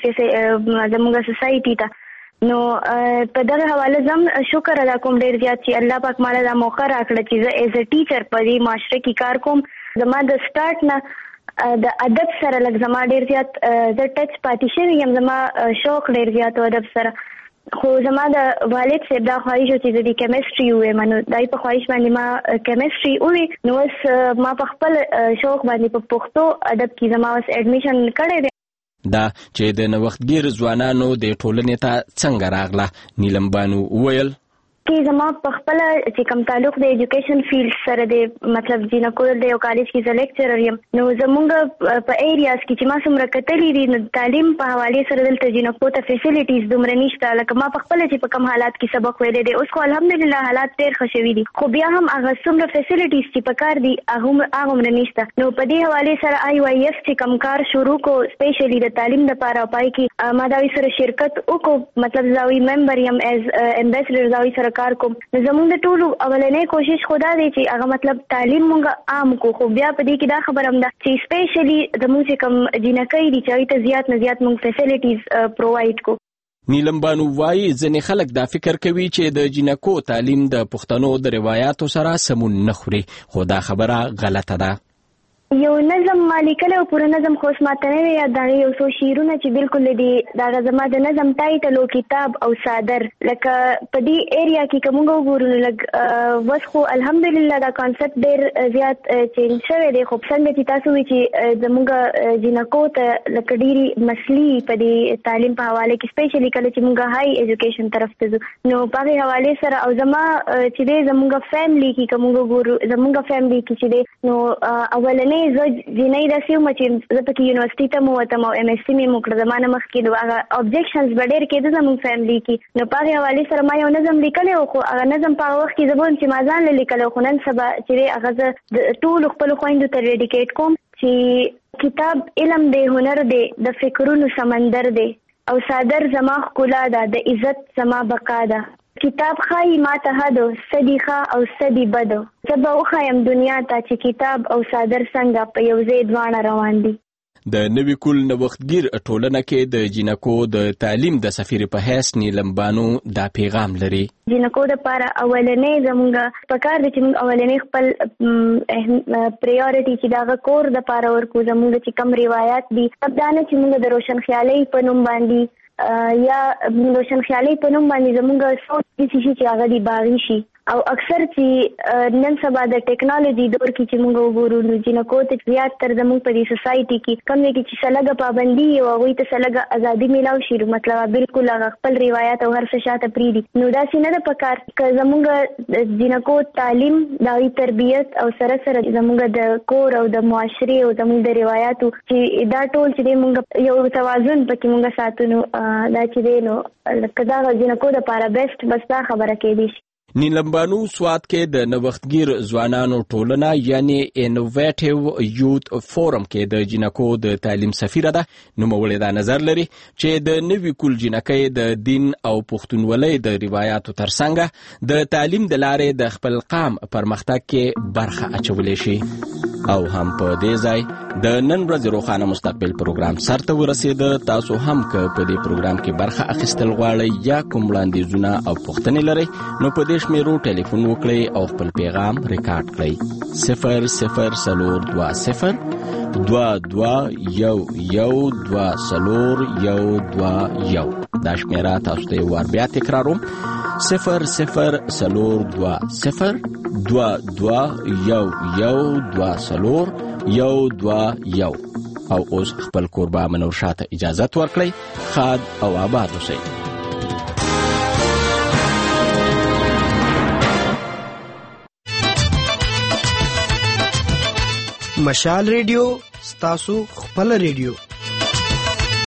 Speaker 4: زموږ سوسایټي ته. نو په دغه حواله زم شکر ادا کوم ډیر زیات چې الله پاک مالا دا موقع راکړه چې زه ایز ا ټیچر په دې معاشره کې کار کوم. زما د سٹارټ نه د ادب سره لږ زما ډیر زیات د ټچ پاتې شوی یم، زما شوق ډیر زیات ادب سره. خو زما د والد صاحب دا خواهش و چې د کیمسټري وې منو دای په خواهش باندې ما کیمسټري وې نو ما په خپل شوق باندې په پښتو ادب کې زما اوس اډمیشن کړی دی.
Speaker 10: دا چې د نوښتګر ځوانانو د ټولنې ته څنګه راغله نیلم بانو وویل
Speaker 4: کې زما په خپل چې کوم تعلق د ایجوکیشن فیلډ سره دی مطلب جنکو د یو کالج کې زه لیکچرر یم نو زمونږ په ایریاز کې چې ما څومره کتلې دي نو تعلیم په حواله سره دلته جنکو ته فیسیلیټیز دومره نشته لکه ما په خپل چې په کوم حالات کې سبق ویلې دي اوس خو الحمدلله حالات ډېر ښه شوي دي خو بیا هم هغه څومره فیسیلیټیز چې په کار دي هغه هغه نشته نو په دې حواله سره آی وای ایف چې کوم کار شروع کو سپیشلی د تعلیم لپاره پای کې ما دا سره شرکت وکړو مطلب زاوی ممبر یم ایز امبیسډر زاوی سره کار کوم زموږ د ټولو اولنې کوشش خدا دی چې هغه مطلب تعلیم مونږ عام کو خو بیا په دې کې دا خبر هم ده چې سپیشلی د موږ کوم جنکۍ دي چې ته زیات نه زیات مونږ فیسیلیټیز پرووایډ کو.
Speaker 10: نیلم بانو وایي ځینې خلک دا فکر کوي چې د جنکو تعلیم د پښتنو د روایتو سره سمون نه خوري خو دا خبره غلطه ده.
Speaker 4: یو نظم مالکل او پوره نظم خو ماته نه یا دا یو څو شیرونه چې بالکل دی دا زما د نظم ټایټل او کتاب او صادر لکه په دې ایریا کې کومه وګورو لګ وس خو الحمدلله دا کانسپټ ډیر زیات چینج شوی دی خو څنګه چې تاسو وی چې زموږ جنکو ته لکه ډیری مسلې په دې تعلیم په حواله کې سپیشلی کله چې موږ هاي ایجوکیشن طرف ته ځو نو په دې حواله سره او زما چې زموږ فیملی کې کومه وګورو زموږ فیملی کې چې نو اولنې زه جنۍ داسې وم چې زه پکې یونیورسټي ته مو وتم او ایم ایس سی مې مو کړه زما نه مخکې نو هغه ابجیکشنز به ډېر کېده زموږ فیملي کې نو په هغې حوالې سره ما یو نظم لیکلی و خو هغه نظم په هغه وخت کې زه به چې ما ځان له لیکلی خو نن سبا چې دی هغه زه د ټولو خپلو خویندو ته ډیډیکیټ کوم چې کتاب علم دی هنر دی د فکرونو سمندر دی او صادر زما ښکلا ده د عزت زما بقا ده کتاب خای ما ته هدو سدی ښه او سدی بدو زه به وښایم دنیا ته چې کتاب او صادر څنګه په یو ځای دواړه روان دي.
Speaker 10: د نوي کول نوښتګر ټولنه کې د جنکو د تعلیم د سفیر په حیث نیلم بانو دا پیغام لري.
Speaker 4: جنکو د لپاره اولنې زموږ په کار دي چې موږ اولنې خپل پریورټي چې دا کور د لپاره ورکو زموږ چې کم روایت دي تبدانه چې موږ د روشن خیالي په نوم باندې یا روشن خیالي په نوم باندې زموږ سوچ دي چې هغه دی باغی شي او اکثر چې نن سبا د ټیکنالوژي دور کې چې موږ وګورو نو جنکو ته زیات تر زموږ په دې سوسایټي کې کم نه کې چې سلګه پابندي او هغه ته سلګه ازادي میلاو شي مطلب بالکل هغه خپل روایت او هر څه شاته پریدي نو دا څنګه د پکار ک زموږ جنکو تعلیم داوی تربیت او سره سره زموږ د کور او د معاشري او زموږ د روایتو چې دا ټول چې موږ یو توازن پکې موږ ساتو نو دا چې نو کدا جنکو د لپاره بیسټ بس دا خبره کې دي.
Speaker 10: نیلم بانو سواد کې د نوښتګر ځوانانو ټولنه یعنی انوویټیو یوت فورم کې د جنکو د تعلیم سفیره ده نوموړی دا نظر لري چې د نوي کول جنکۍ د دین او پښتونولۍ د روایتو ترڅنګ د تعلیم د لارې د خپل قام پرمختګ کې برخه اچولی شي. او هم په دې ځای د نن ورځې روښانه مستقبل پروګرام سرته ورسېده. تاسو هم که په دې پروګرام کې برخه اخیستل غواړئ یا کوم وړاندیزونه او پوښتنې لرئ نو په دې شمیرو ټلیفون وکړئ او خپل پیغام ریکارډ کړئ صفر صفر څلور دوه صفر دوه دوه یو یو دوه څلور یو دوه یو. دا شمیره تاسو ته ور بیا تکراروم صفر صفر څلور دوه صفر دوه دوه یو یو دوه څلور یو دوه یو. او اوس خپل کوربه منور شاته اجازت ورکړئ. خاد او آباد اوسئ.
Speaker 5: مشال ریډیو ستاسو خپل ریډیو